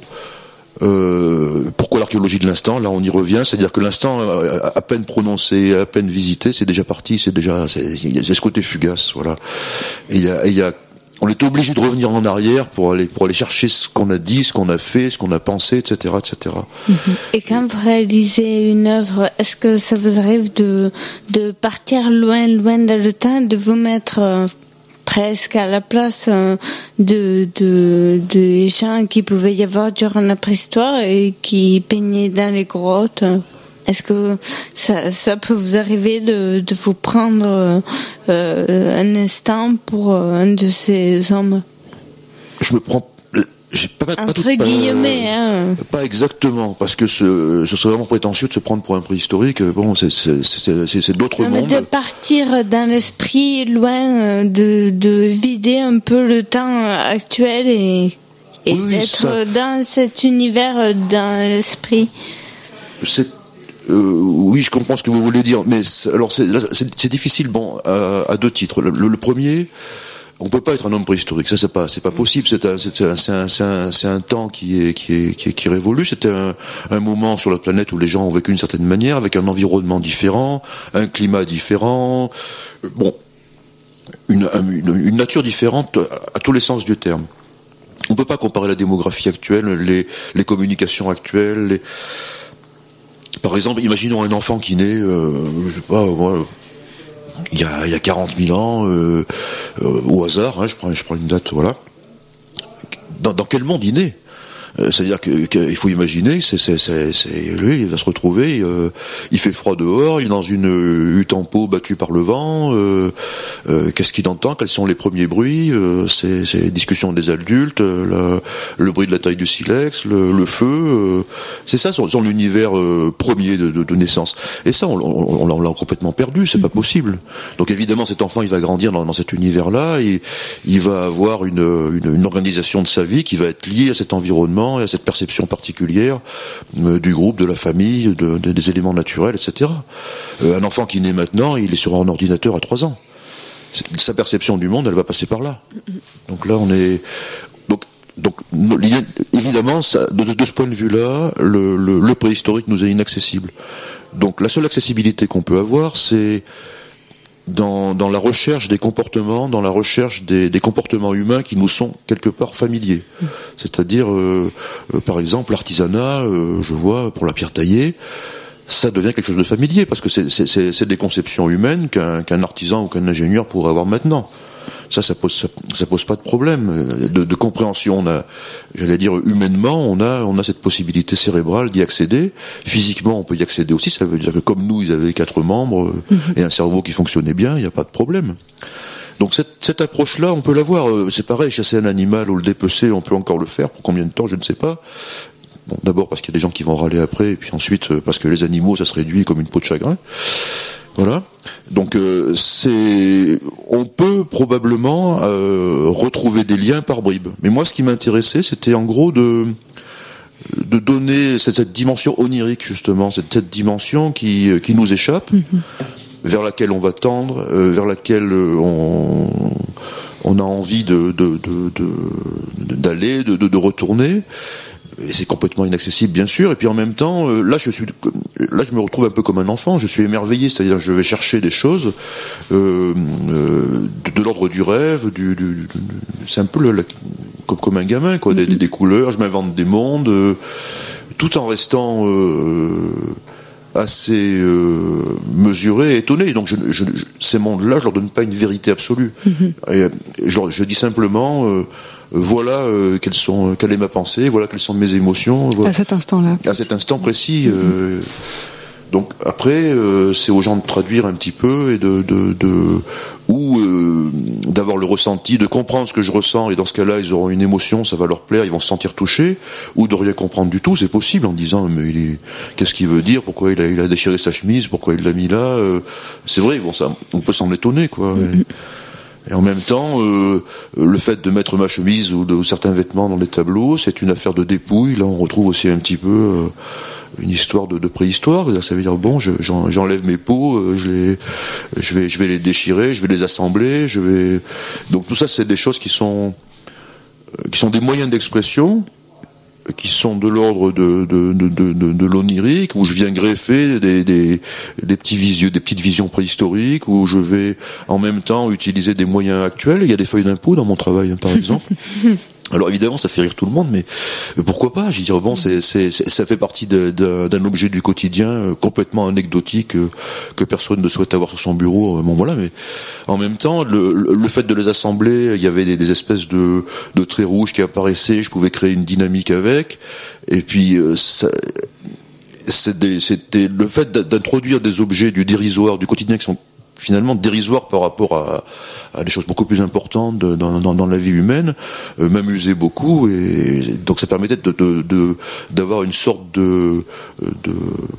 S2: euh, pourquoi l'archéologie de l'instant ? Là, on y revient. C'est-à-dire que l'instant, à peine prononcé, à peine visité, c'est déjà parti. C'est déjà, c'est, c'est ce côté fugace, voilà. Et il y a, il y a, on est obligé de revenir en arrière pour aller, pour aller chercher ce qu'on a dit, ce qu'on a fait, ce qu'on a pensé, et cetera, et cetera.
S4: Et quand vous réalisez une œuvre, est-ce que ça vous arrive de, de partir loin, loin dans le temps, de vous mettre euh, presque à la place euh, de, de, de gens qui pouvaient y avoir durant la préhistoire et qui peignaient dans les grottes? Est-ce que ça, ça peut vous arriver de, de vous prendre euh, un instant pour un de ces hommes?
S2: Je me prends J'ai pas, pas,
S4: Entre
S2: pas,
S4: guillemets,
S2: pas,
S4: hein.
S2: Pas exactement, parce que ce, ce serait vraiment prétentieux de se prendre pour un préhistorique. Bon, c'est, c'est, c'est, c'est, c'est d'autres
S4: Non, mais
S2: mondes.
S4: de partir dans l'esprit loin, de, de vider un peu le temps actuel et, et
S2: Oui, oui,
S4: d'être
S2: ça.
S4: dans cet univers dans l'esprit.
S2: C'est, euh, oui, je comprends ce que vous voulez dire, mais c'est, alors c'est, là, c'est, c'est difficile. Bon, à, à deux titres. Le, le, le premier. On peut pas être un homme préhistorique, ça c'est pas, c'est pas possible. C'est un, c'est un, c'est un, c'est un, c'est un temps qui est, qui est, qui est, qui révolue. C'était un, un moment sur la planète où les gens ont vécu d'une certaine manière, avec un environnement différent, un climat différent, bon, une, une, une nature différente à tous les sens du terme. On peut pas comparer la démographie actuelle, les, les communications actuelles. Les... Par exemple, imaginons un enfant qui naît, euh, je sais pas, moi. Il y a, il y a quarante mille ans, euh, euh, au hasard, hein, je prends, je prends une date, voilà. Dans, dans quel monde il naît ? euh, C'est-à-dire que, que il faut imaginer, c'est, c'est, c'est, c'est, lui, il va se retrouver, euh, il fait froid dehors, il est dans une hutte en peau battue par le vent. Euh, euh, qu'est-ce qu'il entend ? Quels sont les premiers bruits ? euh, C'est, c'est les discussions des adultes, le, le bruit de la taille du silex, le, le feu. Euh, c'est ça son, son univers euh, premier de, de, de naissance. Et ça, on, on, on, l'a, on l'a complètement perdu. C'est pas possible. Donc évidemment, cet enfant, il va grandir dans, dans cet univers-là, et il va avoir une, une, une organisation de sa vie qui va être liée à cet environnement et à cette perception particulière euh, du groupe, de la famille, de, de, des éléments naturels, et cetera. Euh, un enfant qui naît maintenant, il est sur un ordinateur à trois ans. C'est, sa perception du monde, elle va passer par là. Donc là, on est... Donc, donc évidemment, ça, de, de ce point de vue-là, le, le, le préhistorique nous est inaccessible. Donc la seule accessibilité qu'on peut avoir, c'est dans, dans la recherche des comportements, dans la recherche des, des comportements humains qui nous sont quelque part familiers. C'est-à-dire, euh, euh, par exemple, l'artisanat, euh, je vois, pour la pierre taillée, ça devient quelque chose de familier, parce que c'est, c'est, c'est, c'est des conceptions humaines qu'un, qu'un artisan ou qu'un ingénieur pourrait avoir maintenant. Ça, ça pose, ça, ça pose pas de problème de, de compréhension. On a, j'allais dire humainement, on a, on a cette possibilité cérébrale d'y accéder. Physiquement, on peut y accéder aussi. Ça veut dire que comme nous, ils avaient quatre membres mmh. et un cerveau qui fonctionnait bien, il n'y a pas de problème. Donc cette, cette approche-là, on peut l'avoir. C'est pareil, chasser un animal ou le dépecer, on peut encore le faire. Pour combien de temps, je ne sais pas. Bon, d'abord parce qu'il y a des gens qui vont râler après, et puis ensuite parce que les animaux, ça se réduit comme une peau de chagrin. Voilà. Donc euh, c'est, on peut probablement euh, retrouver des liens par bribes. Mais moi, ce qui m'intéressait, c'était en gros de de donner cette, cette dimension onirique, justement, cette, cette dimension qui qui nous échappe, mmh. vers laquelle on va tendre, euh, vers laquelle on on a envie de de de, de d'aller, de, de de retourner. Et c'est complètement inaccessible, bien sûr. Et puis en même temps, euh, là, je suis, là, je me retrouve un peu comme un enfant. Je suis émerveillé, c'est-à-dire, je vais chercher des choses euh, euh, de, de l'ordre du rêve, du, du, du c'est un peu le, le, comme, comme un gamin, quoi, des, des couleurs. Je m'invente des mondes, euh, tout en restant euh, assez euh, mesuré et étonné. Donc, je, je, je, ces mondes-là, je leur donne pas une vérité absolue. Mm-hmm. Et, je, je dis simplement. Euh, Voilà euh, quelles sont, quelle est ma pensée, voilà quelles sont mes émotions. Voilà.
S1: À cet instant-là.
S2: À cet instant précis. Euh, donc après, euh, c'est aux gens de traduire un petit peu et de, de, de ou euh, d'avoir le ressenti, de comprendre ce que je ressens. Et dans ce cas-là, ils auront une émotion, ça va leur plaire, ils vont se sentir touchés, ou de rien comprendre du tout. C'est possible en disant mais il est, qu'est-ce qu'il veut dire, pourquoi il a, il a déchiré sa chemise, pourquoi il l'a mis là. Euh, c'est vrai, bon ça, on peut s'en étonner quoi. Mm-hmm. Et en même temps, euh, le fait de mettre ma chemise ou, de, ou certains vêtements dans les tableaux, c'est une affaire de dépouille. Là, on retrouve aussi un petit peu euh, une histoire de, de préhistoire. Ça veut dire bon, je, j'en, j'enlève mes peaux, euh, je les, je vais, je vais les déchirer, je vais les assembler, je vais. Donc tout ça, c'est des choses qui sont, euh, qui sont des moyens d'expression, qui sont de l'ordre de, de, de, de, de, de l'onirique, où je viens greffer des, des, des petits visieux, des petites visions préhistoriques, où je vais en même temps utiliser des moyens actuels. Il y a des feuilles d'impôt dans mon travail, hein, par exemple. Alors évidemment, ça fait rire tout le monde, mais pourquoi pas ? Je veux dire, bon, c'est, c'est, c'est, ça fait partie de, de, d'un objet du quotidien euh, complètement anecdotique euh, que personne ne souhaite avoir sur son bureau. Euh, bon voilà, mais en même temps, le, le fait de les assembler, il y avait des, des espèces de, de traits rouges qui apparaissaient. Je pouvais créer une dynamique avec, et puis euh, ça, c'était, c'était le fait d'introduire des objets du dérisoire, du quotidien qui sont finalement dérisoire par rapport à, à des choses beaucoup plus importantes de, dans, dans, dans la vie humaine, euh, m'amusait beaucoup, et donc ça permettait de, de, de d'avoir une sorte de, de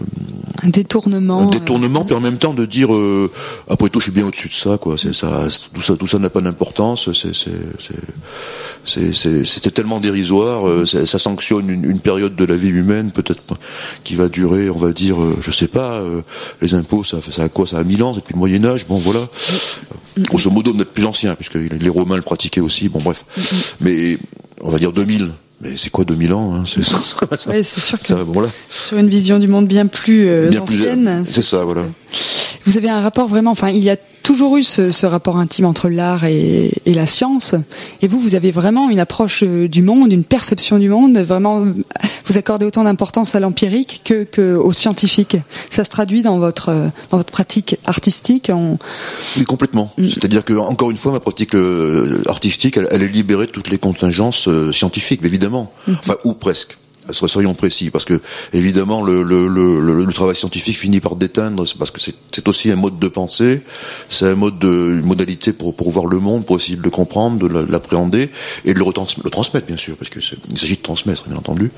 S1: un détournement,
S2: un détournement, euh... puis en même temps de dire euh, après tout je suis bien au-dessus de ça, quoi. C'est ça, tout ça, tout ça n'a pas d'importance. C'est, c'est, c'est, c'est, c'est c'était tellement dérisoire. Euh, ça sanctionne une, une période de la vie humaine, peut-être qui va durer, on va dire, euh, je sais pas. Euh, les impôts, ça, ça a quoi? Ça a mille ans, c'est depuis le Moyen Âge. Bon, voilà. Grosso modo, d'être plus ancien, puisque les Romains le pratiquaient aussi. Bon, bref. Mais on va dire deux mille. Mais c'est quoi deux mille ans, hein? C'est ça, ça, ça,
S1: oui, c'est sûr que
S2: ça, voilà.
S1: Sur une vision du monde bien plus euh,
S2: bien
S1: ancienne.
S2: Plus, c'est ça, voilà.
S1: Vous avez un rapport vraiment, enfin, il y a toujours eu ce, ce rapport intime entre l'art et, et la science. Et vous, vous avez vraiment une approche du monde, une perception du monde. Vraiment, vous accordez autant d'importance à l'empirique que, que au scientifique. Ça se traduit dans votre dans votre pratique artistique. En...
S2: Oui, complètement. Mm. C'est-à-dire que, encore une fois, ma pratique euh, artistique, elle, elle est libérée de toutes les contingences euh, scientifiques, évidemment. Mm. Enfin, ou presque. Soyons précis, parce que évidemment le, le, le, le travail scientifique finit par déteindre, parce que c'est, c'est aussi un mode de pensée, c'est un mode de, une modalité pour, pour voir le monde, pour essayer de le comprendre, de l'appréhender et de le, retrans, le transmettre, bien sûr, parce que c'est, il s'agit de transmettre, bien entendu.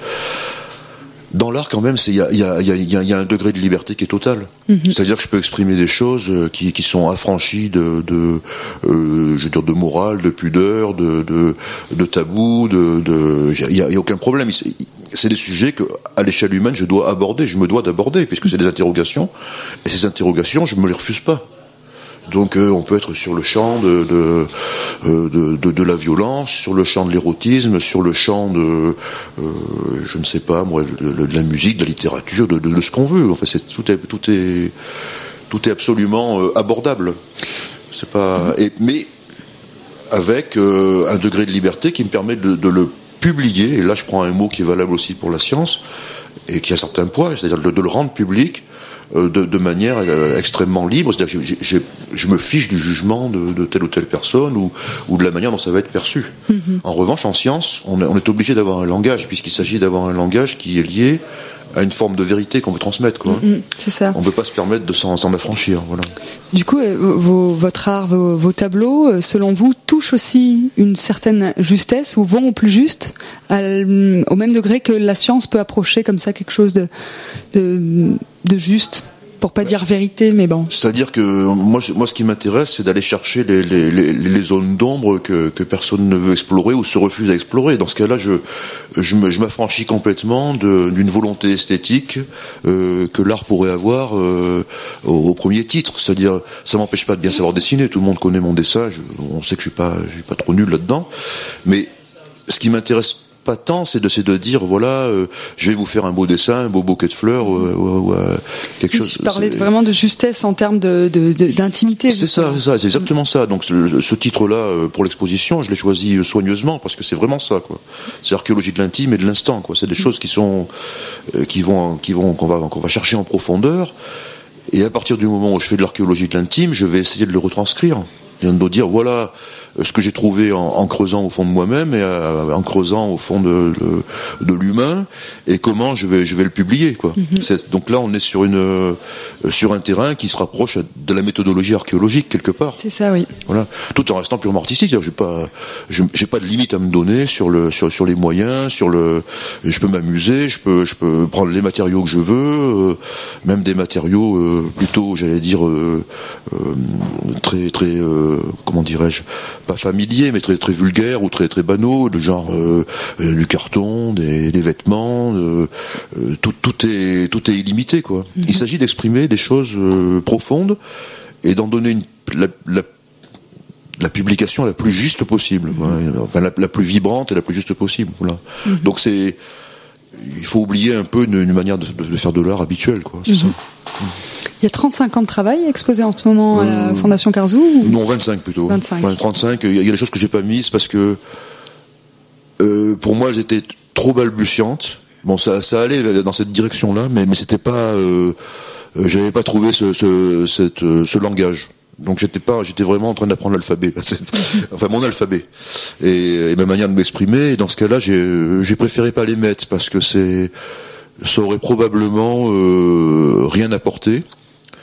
S2: Dans l'art, quand même, il y a, y, a, y, a, y a un degré de liberté qui est total. Mm-hmm. C'est-à-dire que je peux exprimer des choses qui, qui sont affranchies de, de euh, je veux dire, de morale, de pudeur, de, de, de tabou, de, de, il y a, y a aucun problème. C'est des sujets que, à l'échelle humaine, je dois aborder, je me dois d'aborder, puisque c'est des interrogations. Et ces interrogations, je me les refuse pas. Donc euh, on peut être sur le champ de de, de de de la violence, sur le champ de l'érotisme, sur le champ de euh, je ne sais pas moi de, de la musique, de la littérature, de, de, de ce qu'on veut. Enfin, c'est tout est tout est tout est absolument euh, abordable. C'est pas et, mais avec euh, un degré de liberté qui me permet de, de le publier. Et là, je prends un mot qui est valable aussi pour la science et qui a certains poids, c'est-à-dire de, de le rendre public. De, de manière euh, extrêmement libre, c'est-à-dire que j'ai, j'ai, je me fiche du jugement de, de telle ou telle personne ou, ou de la manière dont ça va être perçu. Mm-hmm. En revanche, en science, on est, on est obligé d'avoir un langage, puisqu'il s'agit d'avoir un langage qui est lié à une forme de vérité qu'on veut transmettre, quoi.
S1: Mm-hmm, c'est ça.
S2: On ne peut pas se permettre de s'en, s'en affranchir, voilà.
S1: Du coup, vos, votre art, vos, vos tableaux, selon vous, touchent aussi une certaine justesse ou vont au plus juste, à, au même degré que la science peut approcher comme ça quelque chose de, de, de juste, pour pas dire vérité, mais bon.
S2: C'est-à-dire que moi, moi, ce qui m'intéresse, c'est d'aller chercher les, les, les, les zones d'ombre que, que personne ne veut explorer ou se refuse à explorer. Dans ce cas-là, je, je, me, je m'affranchis complètement de, d'une volonté esthétique euh, que l'art pourrait avoir euh, au, au premier titre. C'est-à-dire, ça m'empêche pas de bien savoir dessiner. Tout le monde connaît mon dessin. Je, on sait que je suis pas, je suis pas trop nul là-dedans. Mais ce qui m'intéresse pas tant, c'est de, c'est de dire voilà, euh, je vais vous faire un beau dessin, un beau bouquet de fleurs, ou, ou, ou quelque chose.
S1: Tu parlais vraiment de justesse en termes de, de, de d'intimité.
S2: C'est ça, c'est ça, c'est exactement ça. Donc ce, ce titre-là pour l'exposition, je l'ai choisi soigneusement parce que c'est vraiment ça, quoi. C'est l'archéologie de l'intime et de l'instant, quoi. C'est des choses qui sont, euh, qui vont, qui vont, qu'on va, qu'on va chercher en profondeur. Et à partir du moment où je fais de l'archéologie de l'intime, je vais essayer de le retranscrire. Et de dire voilà ce que j'ai trouvé en, en creusant au fond de moi-même et euh, en creusant au fond de, de, de l'humain et comment je vais je vais le publier, quoi. Mm-hmm. C'est, donc là on est sur une euh, sur un terrain qui se rapproche de la méthodologie archéologique quelque part.
S1: C'est ça, oui. Voilà,
S2: tout en restant purement artistique. J'ai pas je, j'ai pas de limite à me donner sur le sur sur les moyens, sur le je peux m'amuser, je peux je peux prendre les matériaux que je veux, euh, même des matériaux euh, plutôt j'allais dire euh, euh, très très euh, comment dirais-je, pas familier mais très très vulgaire ou très très banaux, de genre euh, euh, du carton, des, des vêtements, euh, euh, tout tout est tout est illimité, quoi. Mm-hmm. Il s'agit d'exprimer des choses euh, profondes et d'en donner une la, la la publication la plus juste possible, mm-hmm. enfin la, la plus vibrante et la plus juste possible, voilà. Mm-hmm. Donc c'est il faut oublier un peu une, une manière de, de faire de l'art habituelle, quoi. C'est mm-hmm. ça.
S1: Il y a trente-cinq ans de travail exposé en ce moment à la euh, Fondation Carzou ou...
S2: Non, vingt-cinq plutôt.
S1: vingt-cinq.
S2: Ouais, trente-cinq. Il y a des choses que j'ai pas mises parce que euh, pour moi elles étaient trop balbutiantes. Bon, ça, ça allait dans cette direction-là, mais mais c'était pas. Euh, j'avais pas trouvé ce ce cette, ce langage. Donc j'étais pas, j'étais vraiment en train d'apprendre l'alphabet, enfin mon alphabet et, et ma manière de m'exprimer. Et dans ce cas-là, j'ai j'ai préféré pas les mettre parce que c'est ça aurait probablement euh, rien apporté.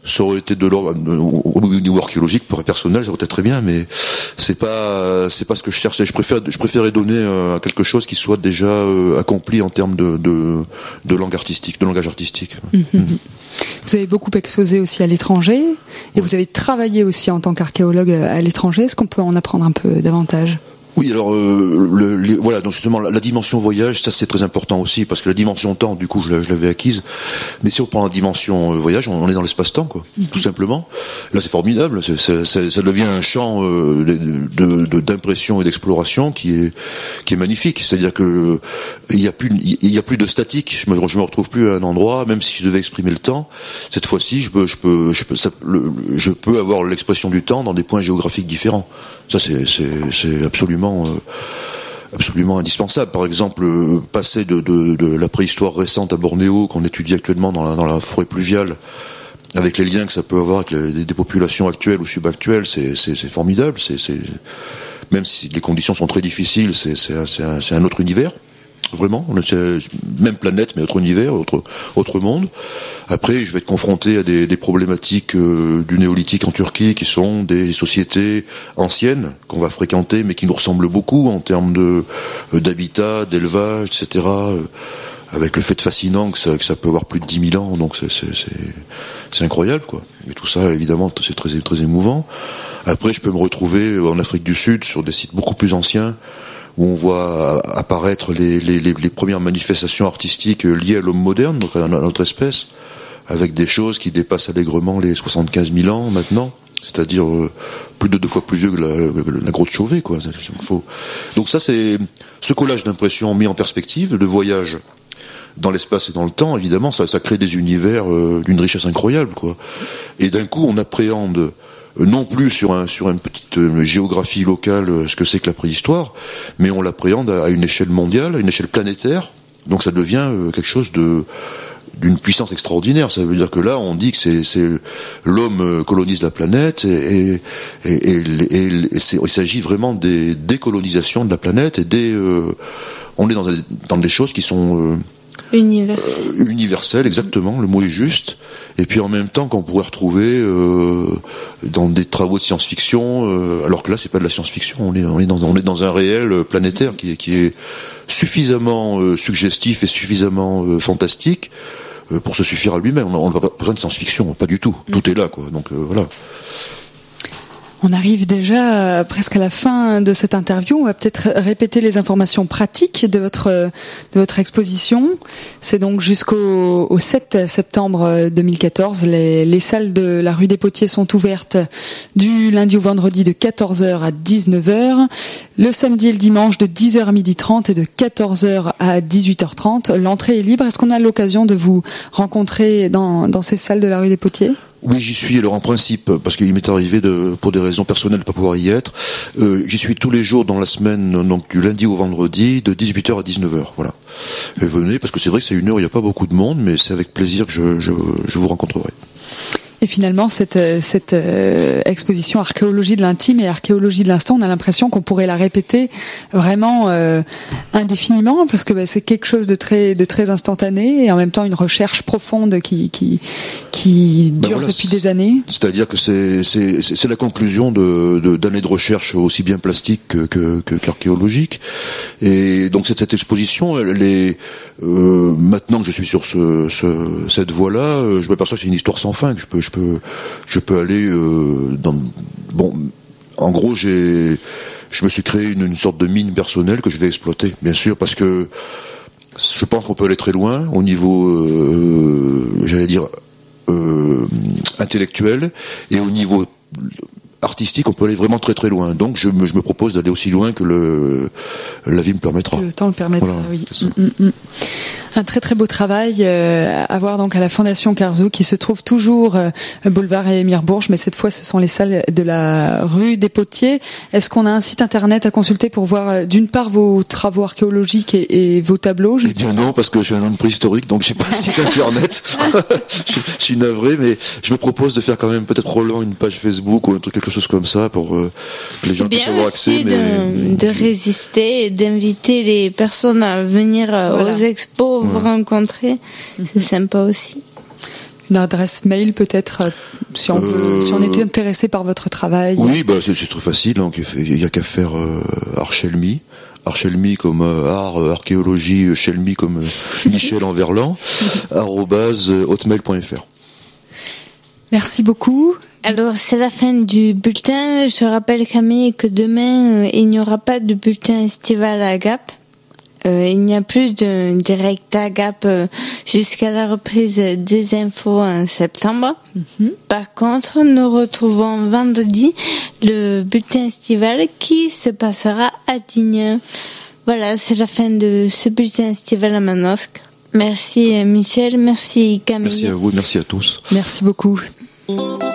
S2: Ça aurait été de l'ordre au niveau archéologique, pour être personnel, ça aurait été très bien, mais c'est pas c'est pas ce que je cherchais. Je préfère je préférais donner euh, quelque chose qui soit déjà euh, accompli en termes de, de de langue artistique, de langage artistique.
S1: Mmh. Mmh. Vous avez beaucoup exposé aussi à l'étranger, et vous avez travaillé aussi en tant qu'archéologue à l'étranger. Est-ce qu'on peut en apprendre un peu davantage ?
S2: Oui, alors euh, le, les, voilà, donc justement la, la dimension voyage, ça c'est très important aussi, parce que la dimension temps, du coup, je, je l'avais acquise. Mais si on prend la dimension euh, voyage, on, on est dans l'espace-temps, quoi, mm-hmm. tout simplement. Là, c'est formidable. C'est, c'est, c'est, ça devient un champ euh, de, de, d'impression et d'exploration qui est qui est magnifique. C'est-à-dire que euh, il y a plus il y a plus de statique. Je me je me retrouve plus à un endroit, même si je devais exprimer le temps. Cette fois-ci, je peux je peux je peux ça, le, je peux avoir l'expression du temps dans des points géographiques différents. Ça, c'est c'est c'est absolument Euh, absolument indispensable. Par exemple, euh, passer de, de, de la préhistoire récente à Bornéo, qu'on étudie actuellement dans la, dans la forêt pluviale, avec les liens que ça peut avoir avec les, des populations actuelles ou subactuelles, c'est, c'est, c'est formidable. C'est, c'est, même si les conditions sont très difficiles, c'est, c'est, un, c'est, un, c'est un autre univers. Vraiment, c'est même planète, mais autre univers, autre autre monde. Après, je vais être confronté à des, des problématiques euh, du néolithique en Turquie, qui sont des sociétés anciennes qu'on va fréquenter, mais qui nous ressemblent beaucoup en termes de euh, d'habitat, d'élevage, et cetera. Euh, avec le fait fascinant que ça, que ça peut avoir plus de dix mille ans, donc c'est c'est c'est, c'est incroyable, quoi. Et tout ça, évidemment, c'est très très émouvant. Après, je peux me retrouver en Afrique du Sud sur des sites beaucoup plus anciens, où on voit apparaître les, les, les, les premières manifestations artistiques liées à l'homme moderne, donc à notre espèce, avec des choses qui dépassent allègrement les soixante-quinze mille ans maintenant, c'est-à-dire euh, plus de deux fois plus vieux que la, la grotte Chauvet, quoi. Faut... Donc ça, c'est ce collage d'impressions mis en perspective, de voyage dans l'espace et dans le temps, évidemment, ça, ça crée des univers euh, d'une richesse incroyable, quoi. Et d'un coup, on appréhende non plus sur un sur une petite euh, géographie locale euh, ce que c'est que la préhistoire, mais on l'appréhende à, à une échelle mondiale, à une échelle planétaire. Donc ça devient euh, quelque chose de d'une puissance extraordinaire. Ça veut dire que là, on dit que c'est c'est l'homme euh, colonise la planète, et et et, et, et, et c'est, il s'agit vraiment des décolonisations de la planète, et des euh, on est dans des, dans des choses qui sont euh,
S4: Universel.
S2: Euh, universel, exactement, le mot est juste. Et puis en même temps qu'on pourrait retrouver euh, dans des travaux de science-fiction, euh, alors que là c'est pas de la science-fiction, on est on est dans on est dans un réel planétaire qui est qui est suffisamment euh, suggestif et suffisamment euh, fantastique euh, pour se suffire à lui-même. On n'a pas besoin de science-fiction, pas du tout. Mm. Tout est là, quoi. Donc euh, voilà.
S1: On arrive déjà presque à la fin de cette interview. On va peut-être répéter les informations pratiques de votre de votre exposition. C'est donc jusqu'au au sept septembre deux mille quatorze. Les, les salles de la rue des Potiers sont ouvertes du lundi au vendredi de quatorze heures à dix-neuf heures. Le samedi et le dimanche de dix heures à midi trente et de quatorze heures à dix-huit heures trente. L'entrée est libre. Est-ce qu'on a l'occasion de vous rencontrer dans, dans ces salles de la rue des Potiers ?
S2: Oui, j'y suis. Alors en principe, parce qu'il m'est arrivé de, pour des raisons personnelles, de pas pouvoir y être, euh, j'y suis tous les jours dans la semaine, donc du lundi au vendredi, de dix-huit heures à dix-neuf heures. Voilà. Et venez, parce que c'est vrai que c'est une heure, il n'y a pas beaucoup de monde, mais c'est avec plaisir que je, je, je vous rencontrerai.
S1: Et finalement, cette, cette euh, exposition archéologie de l'intime et archéologie de l'instant, on a l'impression qu'on pourrait la répéter vraiment euh, indéfiniment, parce que bah, c'est quelque chose de très, de très instantané, et en même temps une recherche profonde qui, qui, qui dure ben voilà, depuis des années.
S2: C'est-à-dire que c'est, c'est, c'est la conclusion de, de, d'années de recherche aussi bien plastique que, que, que, qu'archéologique. Et donc cette, cette exposition, elle est, euh, maintenant que je suis sur ce, ce, cette voie-là, je m'aperçois que c'est une histoire sans fin, que je peux, je peux, je peux aller euh, dans, bon, en gros, j'ai, je me suis créé une, une sorte de mine personnelle que je vais exploiter, bien sûr, parce que je pense qu'on peut aller très loin au niveau, euh, j'allais dire, euh, intellectuel, et au niveau artistique, on peut aller vraiment très très loin. Donc je me, je me propose d'aller aussi loin que le, la vie me permettra.
S1: Le temps le permettra,
S2: voilà,
S1: oui. Mm, mm, mm. Un très très beau travail euh, à voir donc à la Fondation Karzou, qui se trouve toujours euh, boulevard Émile Bourges, mais cette fois ce sont les salles de la rue des Potiers. Est-ce qu'on a un site internet à consulter pour voir euh, d'une part vos travaux archéologiques et, et vos tableaux?
S2: Eh bien non, parce que je suis un homme préhistorique, donc j'ai pas de site internet. je, je suis navré, mais je me propose de faire quand même peut-être probablement une page Facebook ou un truc, quelque chose comme ça, pour euh, que les gens puissent avoir accès.
S4: C'est bien aussi de, de résister et d'inviter les personnes à venir voilà. aux expos, vous rencontrer, c'est sympa aussi.
S1: Une adresse mail peut-être, si on,
S2: euh,
S1: veut, si on était intéressé par votre travail.
S2: Oui, bah c'est, c'est très facile. Donc il y a qu'à faire euh, Archelmy, Archelmy comme euh, art, euh, archéologie, Chelmy comme euh, Michel en verlan, arobase hotmail point fr.
S1: Merci beaucoup.
S4: Alors, c'est la fin du bulletin. Je rappelle, Camille, que demain, euh, il n'y aura pas de bulletin estival à Gap. Euh, il n'y a plus de direct à Gap euh, jusqu'à la reprise des infos en septembre. Mm-hmm. Par contre, nous retrouvons vendredi le bulletin estival qui se passera à Digne. Voilà, c'est la fin de ce bulletin estival à Manosque. Merci Michel, merci Camille.
S2: Merci à vous, merci à tous.
S1: Merci beaucoup.
S6: Thank you.